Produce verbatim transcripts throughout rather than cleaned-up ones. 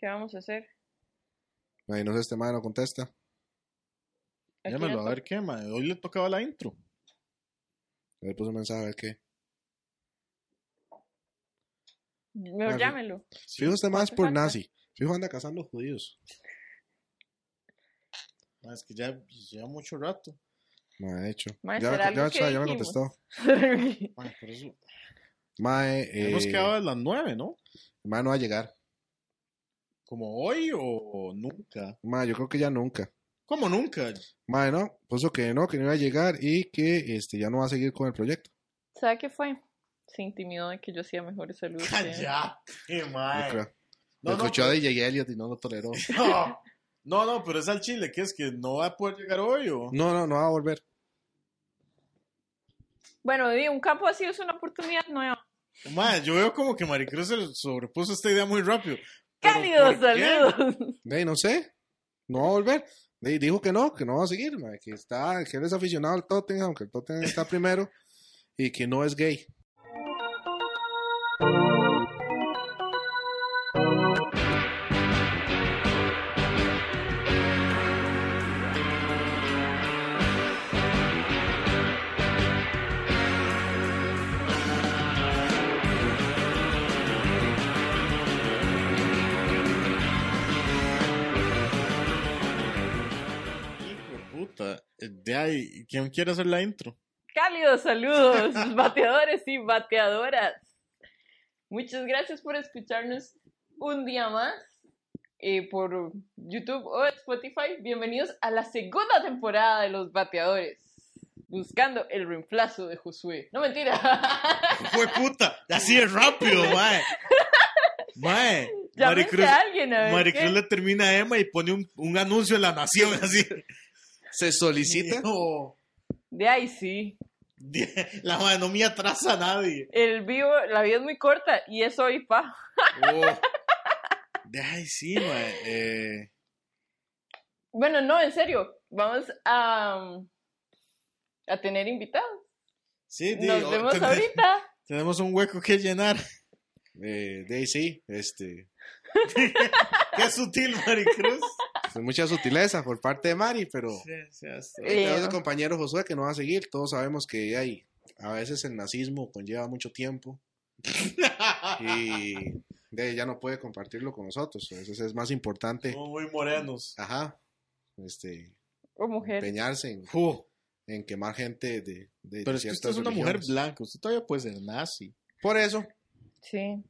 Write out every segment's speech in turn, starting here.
¿Qué vamos a hacer? Ay, no sé, este mae no contesta. Aquí Llámelo, ya a to- ver qué, mae. Hoy le tocaba la intro. Le puse un mensaje a ver qué. Mejor Ah, llámelo. Fijo, este mae es ¿Cuánto por falta? nazi. Fijo, anda cazando judíos. Mae, es que ya lleva mucho rato. Mae, de hecho. Mae, Ya, ¿será ya, algo ya, que ya me dijimos? contestó. Mae, por eso. Mae, eh, Hemos quedado a las nueve, ¿no? mae no va a llegar. ¿Como hoy o nunca? Mae, yo creo que ya nunca. ¿Cómo nunca? Mae, no, puso que no, que no iba a llegar y que este ya no va a seguir con el proyecto. ¿Sabe qué fue? Se intimidó de que yo hacía mejores saludos. que él. Cállate, Yo mae. creo. No, Lo no, escuchó pero- a D J Elliot y no lo toleró. No, no, no, pero es al Chile, ¿qué es? ¿Que no va a poder llegar hoy o...? No, no, no va a volver. Bueno, di, un campo así es una oportunidad nueva. Mae, yo veo como que Maricruz se sobrepuso esta idea muy rápido. ¿Pero ¡Cálidos por qué? saludos! De ahí, no sé. No va a volver. De ahí, dijo que no, que no va a seguir. mae, Que, está, que él es aficionado al Tottenham, que el Tottenham está primero y que no es gay. Hijo de puta. De ahí, ¿quién quiere hacer la intro? ¡Cálidos saludos, bateadores y bateadoras! Muchas gracias por escucharnos un día más eh, por YouTube o Spotify. Bienvenidos a la segunda temporada de Los Bateadores. Buscando el reemplazo de Josué. No, mentira. ¡Fue puta! Así es rápido, mae. Mae. Llámense Maricruz, a alguien a ver Maricruz qué. le termina a Emma y pone un, un anuncio en La Nación, así. Se solicita. No. De ahí sí. La mae no me atrasa a nadie. El vivo, la vida es muy corta y es hoy, pa. Oh. De ahí sí, mae. Eh, Bueno, no, en serio. Vamos a, a tener invitados. sí, Nos digo, vemos ten- ahorita. Tenemos un hueco que llenar. Eh, de ahí sí, este. Qué sutil, Maricruz. Pues mucha sutileza por parte de Mari, pero Sí, sí, hasta- Eh, tenemos el compañero Josué que no va a seguir. Todos sabemos que hay, a veces el nazismo conlleva mucho tiempo y de ahí ya no puede compartirlo con nosotros. Entonces es más importante, Somos muy morenos. ajá, este, O mujer. empeñarse en, Uh, en quemar gente de, de pero es que usted ciertas es una mujer religiones. blanca. Usted todavía puede ser nazi. Por eso, Sí.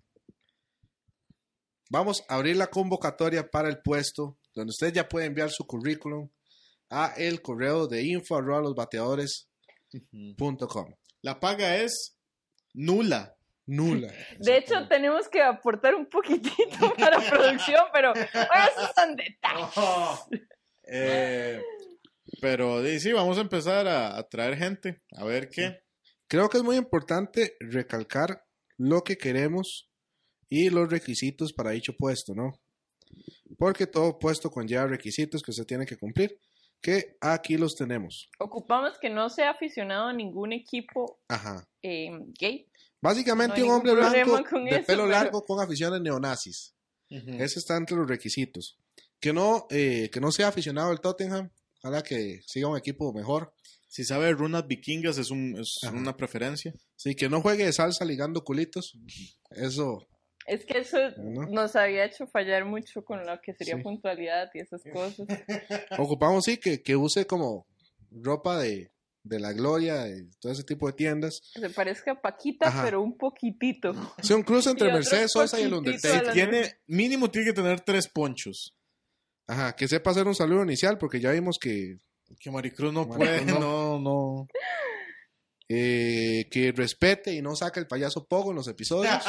vamos a abrir la convocatoria para el puesto, donde usted ya puede enviar su currículum a el correo de info arroba losbateadores punto com. La paga es nula. Nula. De hecho, tenemos que aportar un poquitito para producción, pero bueno, esos son detalles. Eh, pero di, sí, vamos a empezar a, a traer gente. A ver qué. Creo que es muy importante recalcar lo que queremos y los requisitos para dicho puesto, ¿no? Porque todo puesto conlleva requisitos que usted tiene que cumplir, que aquí los tenemos. Ocupamos que no sea aficionado a ningún equipo Ajá. eh, gay. Básicamente No hay un hombre ningún problema blanco con de eso, pelo pero- largo con aficiones neonazis. Ujú. Ese está entre los requisitos. Que no, eh, que no sea aficionado al Tottenham, ojalá que siga un equipo mejor. Si sabe runas vikingas es, un, es Ajá. una preferencia. Sí, que no juegue de salsa ligando culitos. Eso, Es que eso ¿no? nos había hecho fallar mucho con lo que sería Sí. puntualidad y esas cosas. ocupamos sí que, que use como ropa de, de la gloria, de todo ese tipo de tiendas. Se parezca a Paquita, Ajá. pero un poquitito. Sí, un cruce entre Y otro Mercedes Sosa y el poquitito Undertaker. a la- Tiene, mínimo tiene que tener tres ponchos. Ajá, que sepa hacer un saludo inicial, porque ya vimos que, Que Maricruz no Maricruz puede, no. no, no. eh, que respete y no saque el payaso Pogo en los episodios.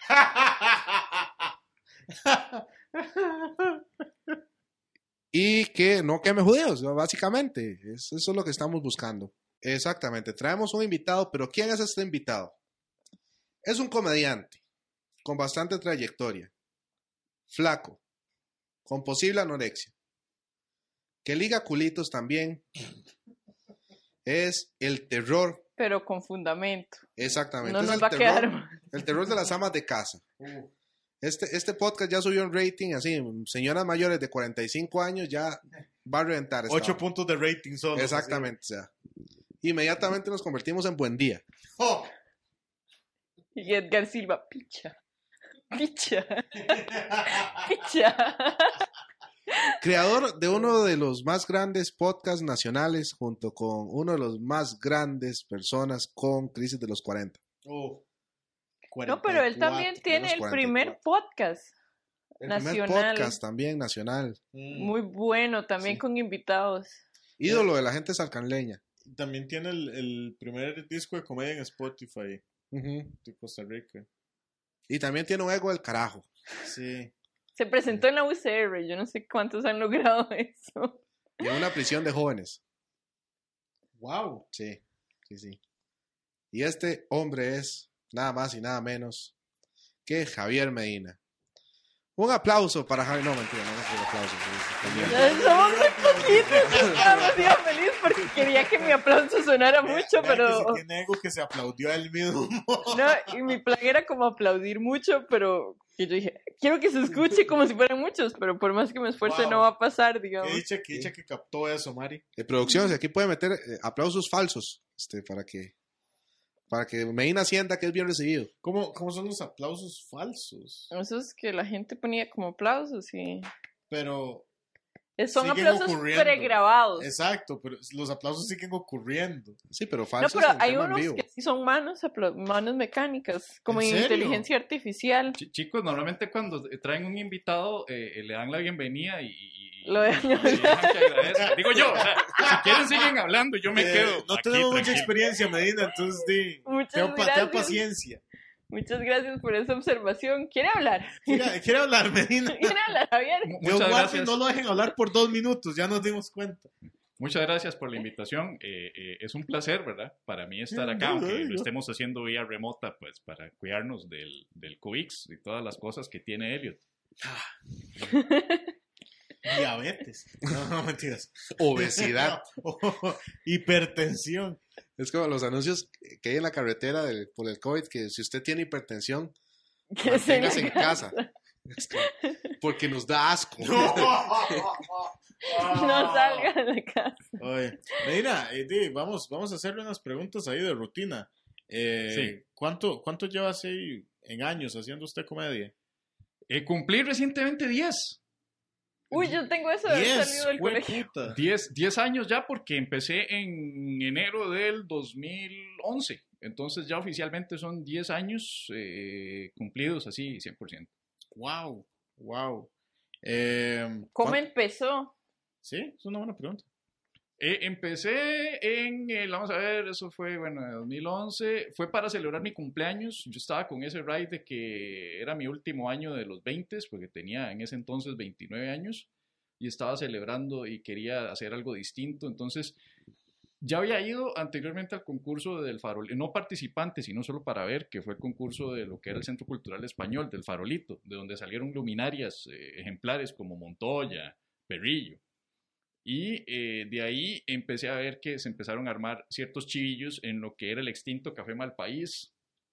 Y que no queme judíos, básicamente. Es- eso es lo que estamos buscando. Exactamente. Traemos un invitado, pero ¿quién es este invitado? Es un comediante con bastante trayectoria, flaco, con posible anorexia, que liga culitos también. Es el terror, Pero con fundamento. exactamente. No es nos el va a terror, quedar mal. el terror de las amas de casa. Este, este podcast ya subió un rating, así, señoras mayores de cuarenta y cinco años ya va a reventar. esta Ocho hora. puntos de rating solo. Exactamente, o sea, inmediatamente nos convertimos en Buen Día. ¡Oh! Y Edgar Silva, picha. Picha. Picha. Creador de uno de los más grandes podcasts nacionales, junto con uno de los más grandes personas con crisis de los cuarenta. Oh. No, pero él también tiene el primer podcast El nacional. primer podcast también nacional. Mm. Muy bueno, también Sí. con invitados. Ídolo de la gente salcanleña. También tiene el, el primer disco de comedia en Spotify Ujú. de Costa Rica. Y también tiene un ego del carajo. Sí. Se presentó en la U C R, yo no sé cuántos han logrado eso. Y en una prisión de jóvenes. Wow. Sí, sí, sí. Y este hombre es nada más y nada menos que Javier Medina. Un aplauso para Javier. No, mentira, no es un aplauso. sí, Somos muy poquitos, estaba demasiado feliz porque quería que mi aplauso sonara mucho, Vea pero... que se tiene ego que se aplaudió a él mismo. No, y mi plan era como aplaudir mucho, pero que yo dije, quiero que se escuche como si fueran muchos, pero por más que me esfuerce Wow. no va a pasar, digamos. Qué dicha, qué dicha que captó eso, Mari. De producción, si aquí puede meter eh, aplausos falsos este, para que para que Medina sienta que es bien recibido. ¿Cómo, cómo son los aplausos falsos? Eso es que la gente ponía como aplausos y... Pero, Son Siguen aplausos ocurriendo. pregrabados. exacto, pero los aplausos siguen ocurriendo. Sí, pero No, falsos pero en hay tema en unos vivo. que sí son manos, apla- manos mecánicas, como ¿En en serio? inteligencia artificial. Ch- Chicos, normalmente cuando traen un invitado eh, le dan la bienvenida y, y- y- Lo de- y dejan que agradezca. Digo yo, o sea, si quieren siguen hablando, yo me Eh, quedo. no aquí tenemos mucha tranquilo. experiencia, Medina, entonces di, Muchas ten, pa- ten gracias. paciencia. Muchas gracias por esa observación. ¿Quiere hablar? ¿Quiere, quiere hablar, Medina? ¿Quiere hablar, Javier? Mu- De Muchas Watson gracias. no lo dejen hablar por dos minutos, ya nos dimos cuenta. Muchas gracias por la invitación. Eh, eh, es un placer, ¿verdad? Para mí estar Sí, acá, yo- aunque yo- lo estemos haciendo vía remota, pues para cuidarnos del, del COVID y todas las cosas que tiene Elliot. Diabetes. No, no, mentiras. Obesidad. Hipertensión. Es como los anuncios que hay en la carretera del, por el COVID, que si usted tiene hipertensión, Que se manténgase en casa. Es que- porque nos da asco. No salga de la casa. Oye, Medina, eh, di, vamos, vamos a hacerle unas preguntas ahí de rutina. Eh, Sí. ¿cuánto, ¿Cuánto lleva así en años haciendo usted comedia? Eh, cumplí recientemente diez. Uy, yo tengo eso de haber Diez, salido del colegio. jueputa. diez, diez años ya porque empecé en enero del dos mil once. Entonces ya oficialmente son diez años eh, cumplidos así cien por ciento. Wow, wow. Eh, ¿Cómo ¿cuán- empezó? Sí, es una buena pregunta. Eh, empecé en, el, vamos a ver, eso fue, bueno, en dos mil once, fue para celebrar mi cumpleaños. Yo estaba con ese ride de que era mi último año de los veinte, porque tenía en ese entonces veintinueve años y estaba celebrando y quería hacer algo distinto. Entonces, ya había ido anteriormente al concurso del Farolito, no participante, sino solo para ver, que fue el concurso de lo que era el Centro Cultural Español, del Farolito, de donde salieron luminarias eh, ejemplares como Montoya, Perrillo. Y eh, de ahí empecé a ver que se empezaron a armar ciertos chivillos en lo que era el extinto Café Malpaís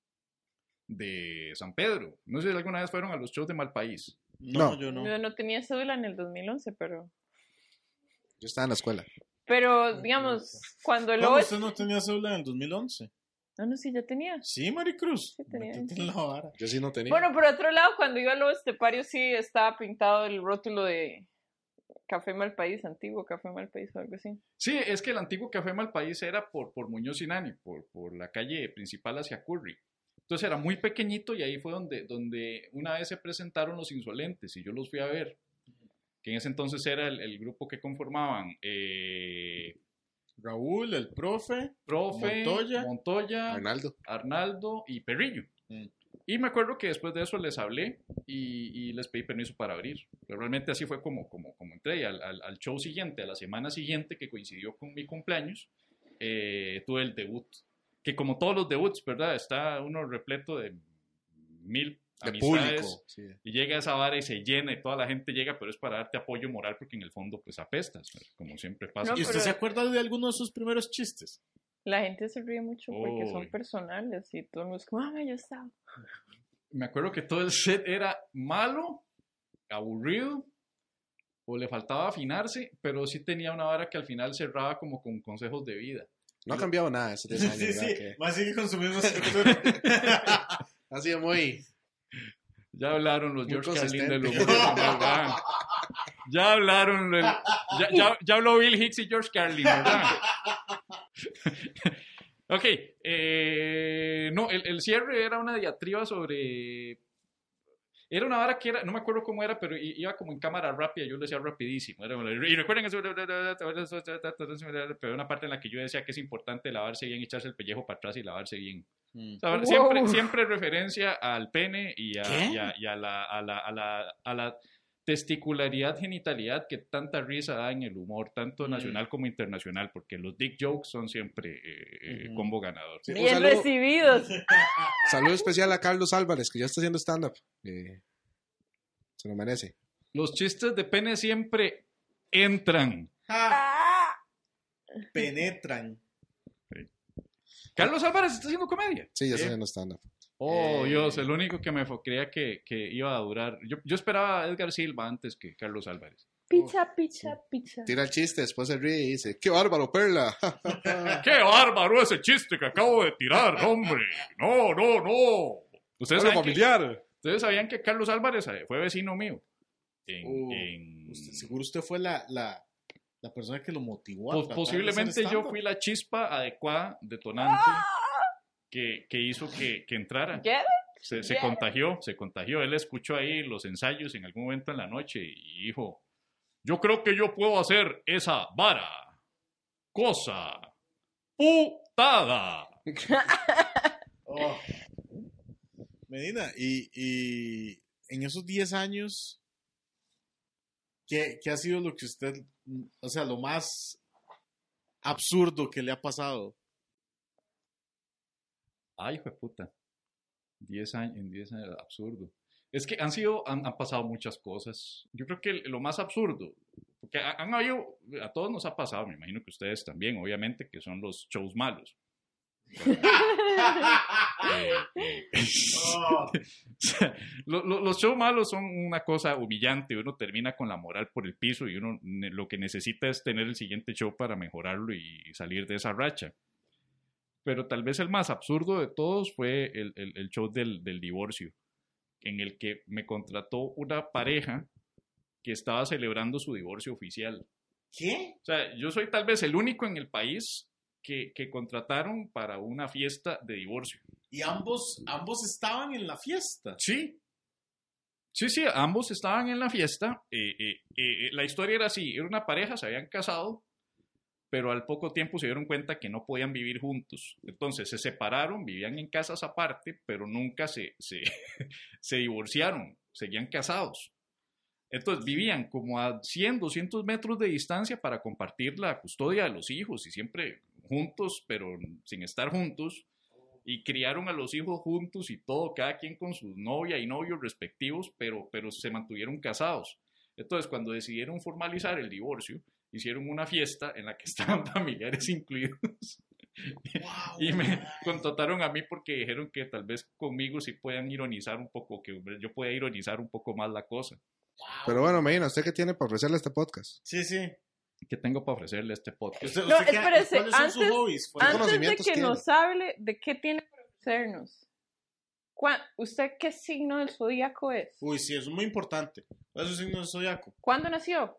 de San Pedro. No sé si alguna vez fueron a los shows de Malpaís. No, No. yo no. Yo no tenía cédula en el dos mil once, pero... Yo estaba en la escuela. Pero, digamos, cuando el ¿Cómo O usted no tenía cédula en el dos mil once? No, no, sí, ya tenía. Sí, Maricruz. Sí, tenía. Métete en la vara. Yo sí no tenía. Bueno, por otro lado, cuando iba al Lobo Estepario sí estaba pintado el rótulo de Café Malpaís, antiguo Café Malpaís o algo así. Sí, es que el antiguo Café Malpaís era por, por Muñoz y Nani, por, por la calle principal hacia Curry. Entonces era muy pequeñito y ahí fue donde, donde una vez se presentaron Los Insolentes y yo los fui a ver. Que en ese entonces era el, el grupo que conformaban eh, Raúl, el profe. Profe, Montoya. Montoya, Arnaldo. Arnaldo y Perrillo. Mm. Y me acuerdo que después de eso les hablé y, y les pedí permiso para abrir. Pero realmente así fue como, como, como entré. Y al, al, al show siguiente, a la semana siguiente, que coincidió con mi cumpleaños, eh, tuve el debut. Que como todos los debuts, ¿verdad? Está uno repleto de mil De amistades. público. Sí. Y llega esa vara y se llena y toda la gente llega, pero es para darte apoyo moral porque en el fondo pues apestas, como siempre pasa. No, ¿Y usted pero- se acuerda de alguno de sus primeros chistes? La gente se ríe mucho porque Uy. son personales y todo el mundo es como, ah, yo estaba. me acuerdo que todo el set era malo, aburrido, o le faltaba afinarse, pero sí tenía una vara que al final cerraba como con consejos de vida. No ha cambiado nada esos diez años, Sí, ¿verdad? sí, Que va a seguir con su misma estructura. ha sido muy... Ya hablaron los Muy George Carlin de consistente. lo ¿verdad? Ya hablaron, del- ya, ya, ya habló Bill Hicks y George Carlin, ¿verdad? Ok, eh, no, el, el cierre era una diatriba sobre... Era una vara que era, no me acuerdo cómo era, pero i- iba como en cámara rápida, yo lo decía rapidísimo. Era, y recuerden eso, pero una parte en la que yo decía que es importante lavarse bien, echarse el pellejo para atrás y lavarse bien. Mm. O sea, Wow. siempre, siempre referencia al pene y a, ¿Qué? y a, y a la, a, la, a, la, a la testicularidad, genitalidad que tanta risa da en el humor, tanto Mm. nacional como internacional, porque los dick jokes son siempre eh, eh, Ujú. combo ganador. Sí, un Bien saludo- recibidos. Saludo especial a Carlos Álvarez, que ya está haciendo stand-up. Eh, se lo merece. Los chistes de pene siempre entran. Ah, penetran. Carlos Álvarez está haciendo comedia. Sí, ya está Sí. haciendo stand-up. Oh, Eh. Dios, el único que me fo- creía que, que iba a durar. Yo, yo esperaba a Edgar Silva antes que Carlos Álvarez. Picha, picha, picha. Tira el chiste, después se ríe y dice, ¡qué bárbaro, Perla! ¡Qué bárbaro ese chiste que acabo de tirar, hombre! No, no, no. ¿Ustedes Hola, saben, que, familiar. ustedes sabían que Carlos Álvarez eh, fue vecino mío. En, Uh, en- Usted- seguro usted fue la, la, la persona que lo motivó a Pos- tratar de posiblemente hacer yo stand-up. fui la chispa adecuada, detonante, que, que hizo que, que entrara. ¿Qué? Se, se Yeah. contagió, se contagió. Él escuchó ahí los ensayos en algún momento en la noche y dijo, yo creo que yo puedo hacer esa vara, cosa, putada. Oh. Medina, y, y en esos diez años, ¿qué, ¿qué ha sido lo que usted, o sea, lo más absurdo que le ha pasado? Ay, hijo de puta. Diez años, en diez años, absurdo. Es que han sido, han, han pasado muchas cosas. Yo creo que lo más absurdo, porque ha- han habido, a todos nos ha pasado, me imagino que ustedes también, obviamente, que son los shows malos. Eh, eh, Oh. o sea, lo- lo- los shows malos son una cosa humillante. Uno termina con la moral por el piso y uno ne- lo que necesita es tener el siguiente show para mejorarlo y salir de esa racha. Pero tal vez el más absurdo de todos fue el, el- el show del, del divorcio, en el que me contrató una pareja que estaba celebrando su divorcio oficial. ¿Qué? O sea, yo soy tal vez el único en el país que, que contrataron para una fiesta de divorcio. Y ambos, ambos estaban en la fiesta. Sí. Sí, sí, ambos estaban en la fiesta. Eh, eh, eh, la historia era así, era una pareja, se habían casado, pero al poco tiempo se dieron cuenta que no podían vivir juntos. Entonces se separaron, vivían en casas aparte, pero nunca se, se, se divorciaron, seguían casados. Entonces vivían como a cien, doscientos metros de distancia para compartir la custodia de los hijos y siempre juntos, pero sin estar juntos. Y criaron a los hijos juntos y todo, cada quien con su novia y novios respectivos, pero, pero se mantuvieron casados. Entonces, cuando decidieron formalizar el divorcio, hicieron una fiesta en la que estaban familiares incluidos. Wow. Y me contrataron a mí porque dijeron que tal vez conmigo sí puedan ironizar un poco, que yo pueda ironizar un poco más la cosa. Pero bueno, Medina, ¿usted qué tiene para ofrecerle a este podcast? Sí, sí. ¿Qué tengo para ofrecerle a este podcast? Usted- No, usted qué- espérese, ¿Cuáles son sus antes- hobbies? Fuera- Antes de conocimientos que tiene? nos hable de qué tiene para ofrecernos, ¿cuá- ¿usted qué signo del zodíaco es? Uy, sí, eso es muy importante. ¿Cuál es su signo de zodiaco? ¿Cuándo nació?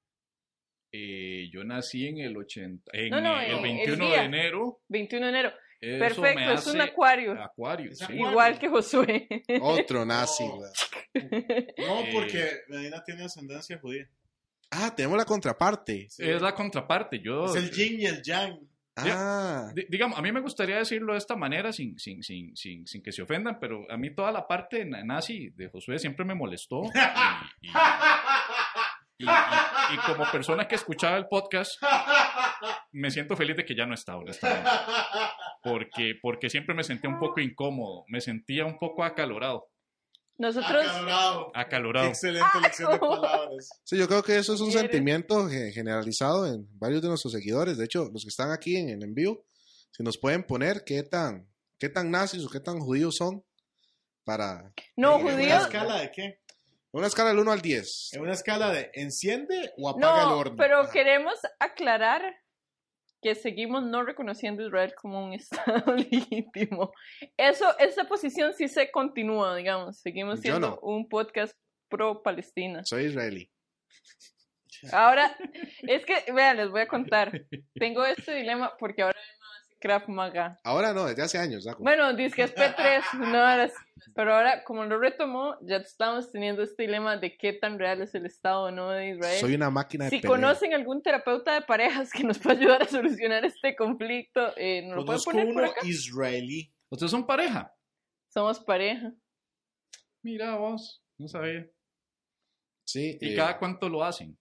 Eh, yo nací en el ochenta, en No, no, eh, el- el el veintiuno día. de enero. veintiuno de enero. Eso Perfecto, me es un hace acuario. Acuario, Es sí. acuario. Igual que Josué. Otro nazi, No. güey. No, Eh. porque Medina tiene ascendencia judía. Ah, tenemos la contraparte. Sí. Es la contraparte. Yo, Es el yin y el yang. Ah, di- digamos, a mí me gustaría decirlo de esta manera sin, sin, sin, sin, sin que se ofendan, pero a mí toda la parte na- nazi de Josué siempre me molestó. Y, y- y- y- y como persona que escuchaba el podcast, me siento feliz de que ya no está, honestamente. Porque, porque siempre me sentía un poco incómodo, me sentía un poco acalorado. Nosotros, Acalorado. Acalorado. Excelente lección de palabras. sí, yo creo que eso es un Eres- sentimiento ge- generalizado en varios de nuestros seguidores. De hecho, los que están aquí en el envío, si nos pueden poner qué tan, qué tan nazis o qué tan judíos son, para No, ¿En una judíos. escala de qué? una escala del uno al diez. ¿En una escala de enciende o apaga el No, horno? pero queremos aclarar que seguimos no reconociendo a Israel como un Estado legítimo. Eso, esa posición sí se continúa, digamos. Seguimos Yo siendo no. un podcast pro-Palestina. Soy israelí. Ahora, es que, vean, les voy a contar. Tengo este dilema porque ahora hace Krav Maga. Ahora no, desde hace años, Daco. Bueno, dice que es P tres, no ahora sí. Pero ahora, como lo retomó, ya estamos teniendo este dilema de qué tan real es el Estado o no de Israel. Soy una máquina de Si pelea. conocen algún terapeuta de parejas que nos pueda ayudar a solucionar este conflicto, eh, nos lo pueden Conozco poner por uno acá. israelí. ¿Ustedes son pareja? Somos pareja. Mira vos, no sabía. Sí. ¿Y eh, cada cuánto lo hacen?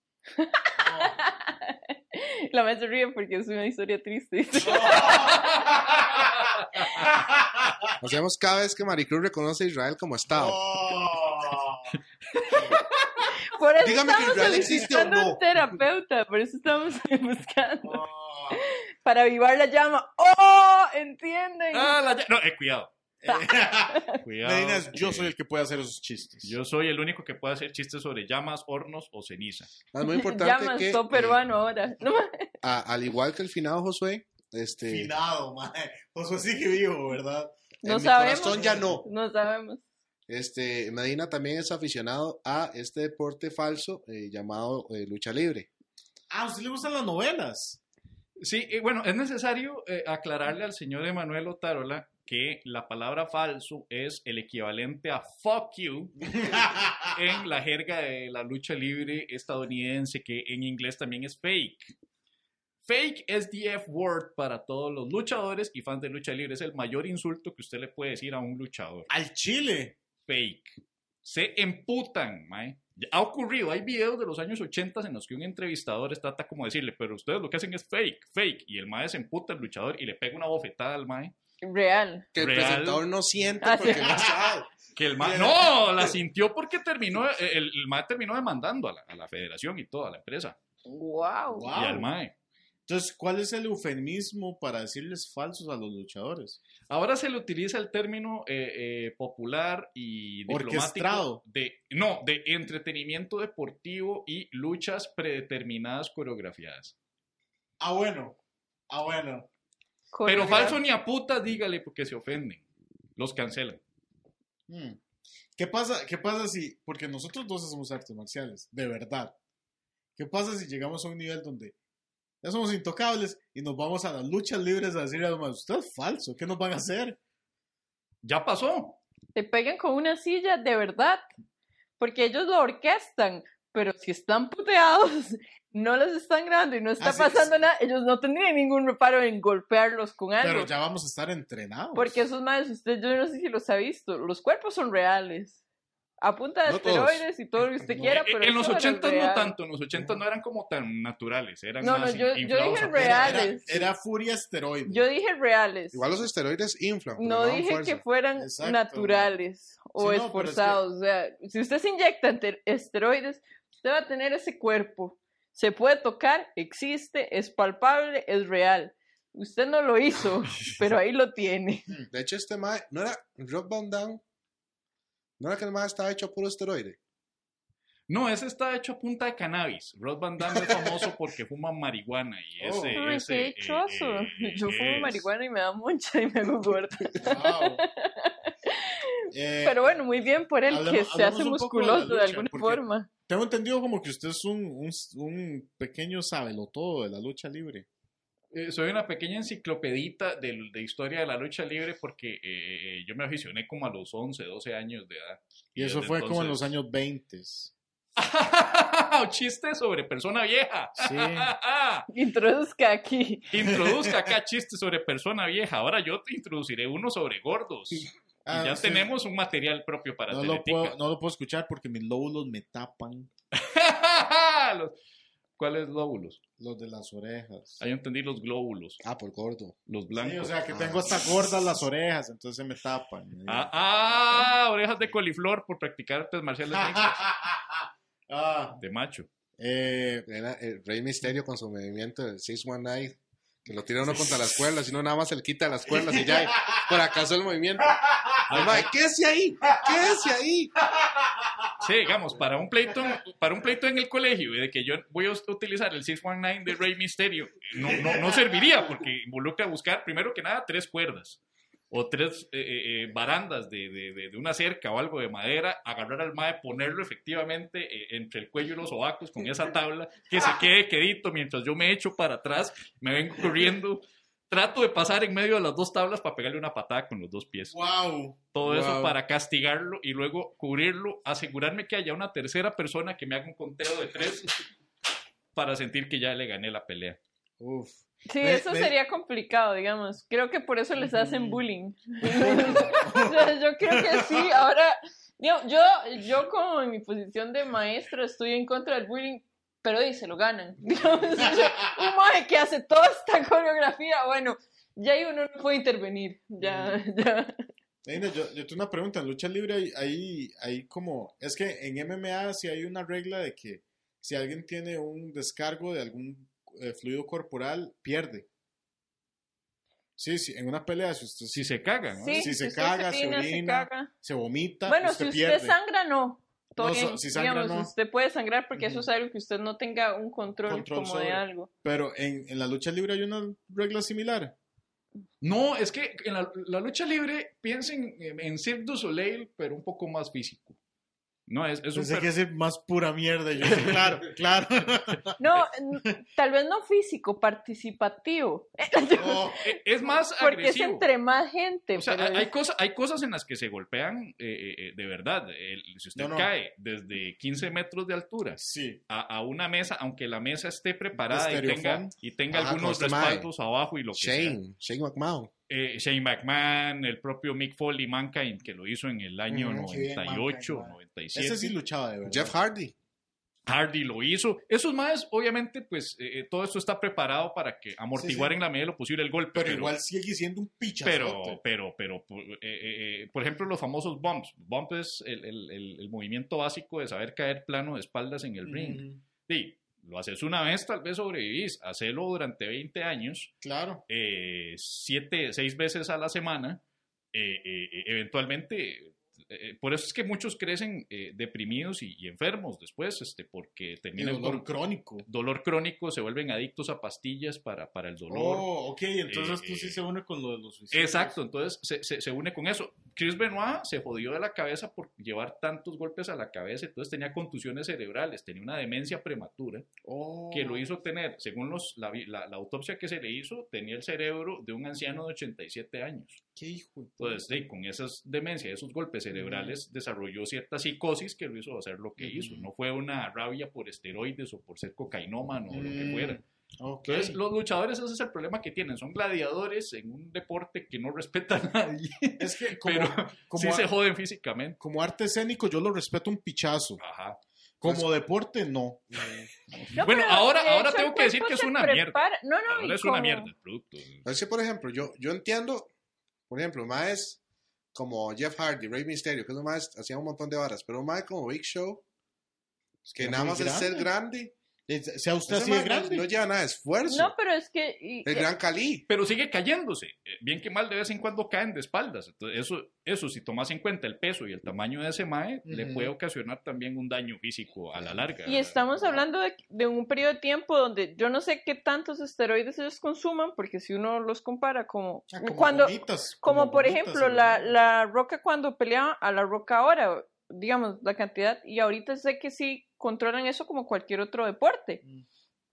La maestra ríe porque es una historia triste. hacemos cada vez que Maricruz reconoce a Israel como Estado. Oh. Por eso Dígame que estamos Israel existe o solicitando no. un terapeuta, por eso estamos buscando. Oh. Para avivar la llama. ¡Oh! ¿Entienden? Ah, la ya- No, eh, cuidado. Cuidado. Medina, es- yo que soy el que puede hacer esos chistes. Yo soy el único que puede hacer chistes sobre llamas, hornos o ceniza. Es muy importante Llamas, que, todo eh, peruano ahora. No, a- al igual que el finado Josué, este, Finado, mae. Josué sigue vivo, ¿verdad? no en mi sabemos. corazón ya no. No sabemos. Este, Medina también es aficionado a este deporte falso eh, llamado eh, lucha libre. Ah, ¿a usted le gustan las novelas? Sí, eh, bueno, es necesario eh, aclararle al señor Emanuel Otárola que la palabra falso es el equivalente a fuck you en la jerga de la lucha libre estadounidense, que en inglés también es fake. Fake es the F-word para todos los luchadores y fans de lucha libre. Es el mayor insulto que usted le puede decir a un luchador. Al chile. Fake. Se emputan, mae. Ha ocurrido, hay videos de los años ochenta en los que un entrevistador trata como decirle, pero ustedes lo que hacen es fake, fake, y el mae se emputa al luchador y le pega una bofetada al mae. Real. Que el Real. presentador no siente Ah, porque sí. no sabe. Que el mae, no, la sintió porque terminó, el, el mae terminó demandando a la, a la federación y toda la empresa. Wow. Wow. Y al mae. Entonces, ¿cuál es el eufemismo para decirles falsos a los luchadores? Ahora se le utiliza el término eh, eh, popular y diplomático Orquestado. de, no, de entretenimiento deportivo y luchas predeterminadas coreografiadas. Ah, bueno. Ah, bueno. Pero falso ni a puta, dígale, porque se ofenden. Los cancelan. Hmm. ¿Qué pasa, ¿Qué pasa si, porque nosotros dos hacemos artes marciales, de verdad? ¿Qué pasa si llegamos a un nivel donde ya somos intocables y nos vamos a las luchas libres a decirle a los demás, usted es falso, ¿qué nos van a hacer? Ya pasó. Te pegan con una silla de verdad. Porque ellos lo orquestan. Pero si están puteados, no los están grabando y no está Así pasando es. nada, ellos no tendrían ningún reparo en golpearlos con algo. Pero ya vamos a estar entrenados. Porque esos madres, usted, yo no sé si los ha visto, los cuerpos son reales. A punta de No todos. esteroides y todo lo que usted No. quiera, Eh, pero en los eso era ochentas no real. tanto, en los ochentas no eran como tan naturales, eran No, más no, yo- in- yo inflados dije a- Era- era, reales. era furia esteroide. Yo dije reales. Igual los esteroides inflan. pero No dan dije fuerza. que fueran Exacto. naturales o Sí, no, pero es que- esforzados. O sea, si usted se inyecta enter- esteroides, usted va a tener ese cuerpo. Se puede tocar, existe, es palpable, es real. Usted no lo hizo, pero ahí lo tiene. De hecho, este mae, ¿no era Rob Van Dam? ¿No era que el mae estaba hecho a puro esteroide? No, ese está hecho a punta de cannabis. Rod Van Damme es famoso porque fuma marihuana y Oh. ese... Ay, ese qué eh, dichoso. eh, Yo fumo es- marihuana y me da mucha y me hago gorda. Wow. Eh, Pero bueno, muy bien por él hablemos- que se hablemos hace un poco de la musculoso de, lucha, alguna porque- forma. Tengo entendido como que usted es un, un, un pequeño sabelotodo de la lucha libre. eh, soy una pequeña enciclopedita de, de historia de la lucha libre porque eh, yo me aficioné como a los once, doce años de edad. Y eso desde fue como en los entonces- años veinte. Chistes sobre persona vieja. Sí. Introduzca aquí. Introduzca acá chistes sobre persona vieja. Ahora yo te introduciré uno sobre gordos. Ah, y ya sí. tenemos un material propio para No lo, Teletica. puedo, no lo puedo escuchar porque mis lóbulos me tapan Los- ¿Cuáles lóbulos? los de las orejas. Ahí entendí los glóbulos, Ah, por gordo. los blancos. Sí, o sea que Ah. tengo hasta gordas las orejas, entonces se me tapan. Ah, ah, orejas de coliflor por practicar artes marciales mixtas, Ah, de macho. eh, Era el Rey Misterio con su movimiento del seis diecinueve, que lo tira uno contra las cuerdas, y no nada más se le quita las cuerdas y ya, y por acaso el movimiento. Ay, mae, quédese ahí, quédese ahí. Sí, digamos, para un pleito, para un pleito en el colegio y de que yo voy a utilizar el seiscientos diecinueve de Rey Mysterio, no, no, no serviría porque involucra buscar, primero que nada, tres cuerdas o tres eh, eh, barandas de, de, de, de una cerca o algo de madera, agarrar al mae, ponerlo efectivamente eh, entre el cuello y los sobacos con esa tabla, que se quede quedito mientras yo me echo para atrás, me vengo corriendo. Trato de pasar en medio de las dos tablas para pegarle una patada con los dos pies. Wow. Todo wow. eso para castigarlo y luego cubrirlo, asegurarme que haya una tercera persona que me haga un conteo de tres para sentir que ya le gané la pelea. Uf. Sí, Me- eso me- sería complicado, digamos. Creo que por eso les hacen bullying. O sea, yo creo que sí. Ahora, digo, yo, yo como en mi posición de maestra estoy en contra del bullying, pero y se lo ganan. Digamos, un maje que hace toda esta coreografía, bueno, ya ahí uno no puede intervenir. Ya, ya. Medina, yo, yo tengo una pregunta. En lucha libre hay, hay, hay como... Es que en M M A sí hay una regla de que si alguien tiene un descargo de algún eh, fluido corporal, pierde. Sí, sí, en una pelea, si usted Si se cagan, ¿no? Sí, si se usted caga, se orina, orina, caga. se vomita, Bueno, usted si usted pierde. sangra, no. Todo No, bien. so- si sangra, Digamos, no. usted puede sangrar porque Ujú. eso es algo que usted no tenga un control, Control como sobre. de algo. Pero en, en la lucha libre hay una regla similar. No, es que en la, la lucha libre piensen en, en Cirque du Soleil, pero un poco más físico. No, es, es un Pensé per- que es más pura mierda. Yo, sí, claro, claro. No, n- tal vez no físico, participativo. Oh, e- es más Porque es agresivo. entre más gente. O sea, pero hay, hay es- cosas, hay cosas en las que se golpean eh, eh, eh, de verdad. El- si usted No, no. cae desde quince metros de altura sí. a, a una mesa, aunque la mesa esté preparada y Estereofón. tenga, y tenga Ajá, algunos con este mae. respaldos abajo y lo que sea. Shane, Shane McMahon. Eh, Shane McMahon, el propio Mick Foley, Mankind, que lo hizo en el año Ujú, qué bien, noventa y ocho, Mankind, noventa y siete. Ese sí luchaba de verdad. Jeff Hardy. Hardy lo hizo. Esos más, obviamente, pues eh, todo esto está preparado para que amortiguar Sí, sí. en la medida de lo posible el golpe. Pero, igual sigue siendo un pichazote. Pero, pero, pero, por- eh, eh, eh, por ejemplo, los famosos bumps. Bump es el, el- el- el movimiento básico de saber caer plano de espaldas en el ring. Ujú, Sí, lo haces una vez, tal vez sobrevivís. Hacelo durante veinte años, claro. eh, siete, seis veces a la semana. eh, eh, eh, eventualmente, eh, por eso es que muchos crecen eh, deprimidos y, y enfermos después, este, porque Y terminan dolor con crónico. dolor crónico, se vuelven adictos a pastillas para, para el dolor. Oh, ok. Entonces Eh, esto sí se une con lo de los suicidios. Exacto, entonces se, se, se une con eso. Chris Benoit se jodió de la cabeza por llevar tantos golpes a la cabeza, entonces tenía contusiones cerebrales, tenía una demencia prematura Oh. que lo hizo tener, según los, la, la, la autopsia que se le hizo, tenía el cerebro de un anciano de ochenta y siete años. Qué hijo de Entonces, sí, con esas demencias, esos golpes cerebrales, desarrolló cierta psicosis que lo hizo hacer lo que Ujú. hizo. No fue una rabia por esteroides o por ser cocainómano o lo que Mm. fuera. Ok. Entonces, los luchadores, ese es el problema que tienen. Son gladiadores en un deporte que no respeta a nadie, Es que como, pero como, sí a- se joden físicamente. como arte escénico yo lo respeto un pichazo. Ajá. Como deporte, no. No, Bueno, pero ahora- de ahora hecho tengo el que decir cuerpo que es se una mierda. prepara- No, no, Ahora y es una como- mierda el producto. Es que, por ejemplo, yo, yo entiendo, por ejemplo, más como Jeff Hardy, Rey Mysterio, que esos más hacían un montón de varas, pero un más como Big Show, que Era nada muy más es ser grande, Es- Sea usted ese así de mae no- grande. no lleva nada de esfuerzo. No, pero es que... y- El Gran Cali. Pero sigue cayéndose. Eh, Bien que mal, de vez en cuando caen de espaldas. Entonces, eso, eso si tomas en cuenta el peso y el tamaño de ese mae, le Ujú. puede ocasionar también un daño físico a la larga. Y estamos hablando de, de un periodo de tiempo donde yo no sé qué tantos esteroides ellos consuman, porque si uno los compara como... Ah, como cuando, gomitas, como por gomitas, ejemplo, ¿sí? la, la Roca cuando peleaba a la Roca ahora, digamos, la cantidad, y ahorita sé que sí controlan eso como cualquier otro deporte. Mm.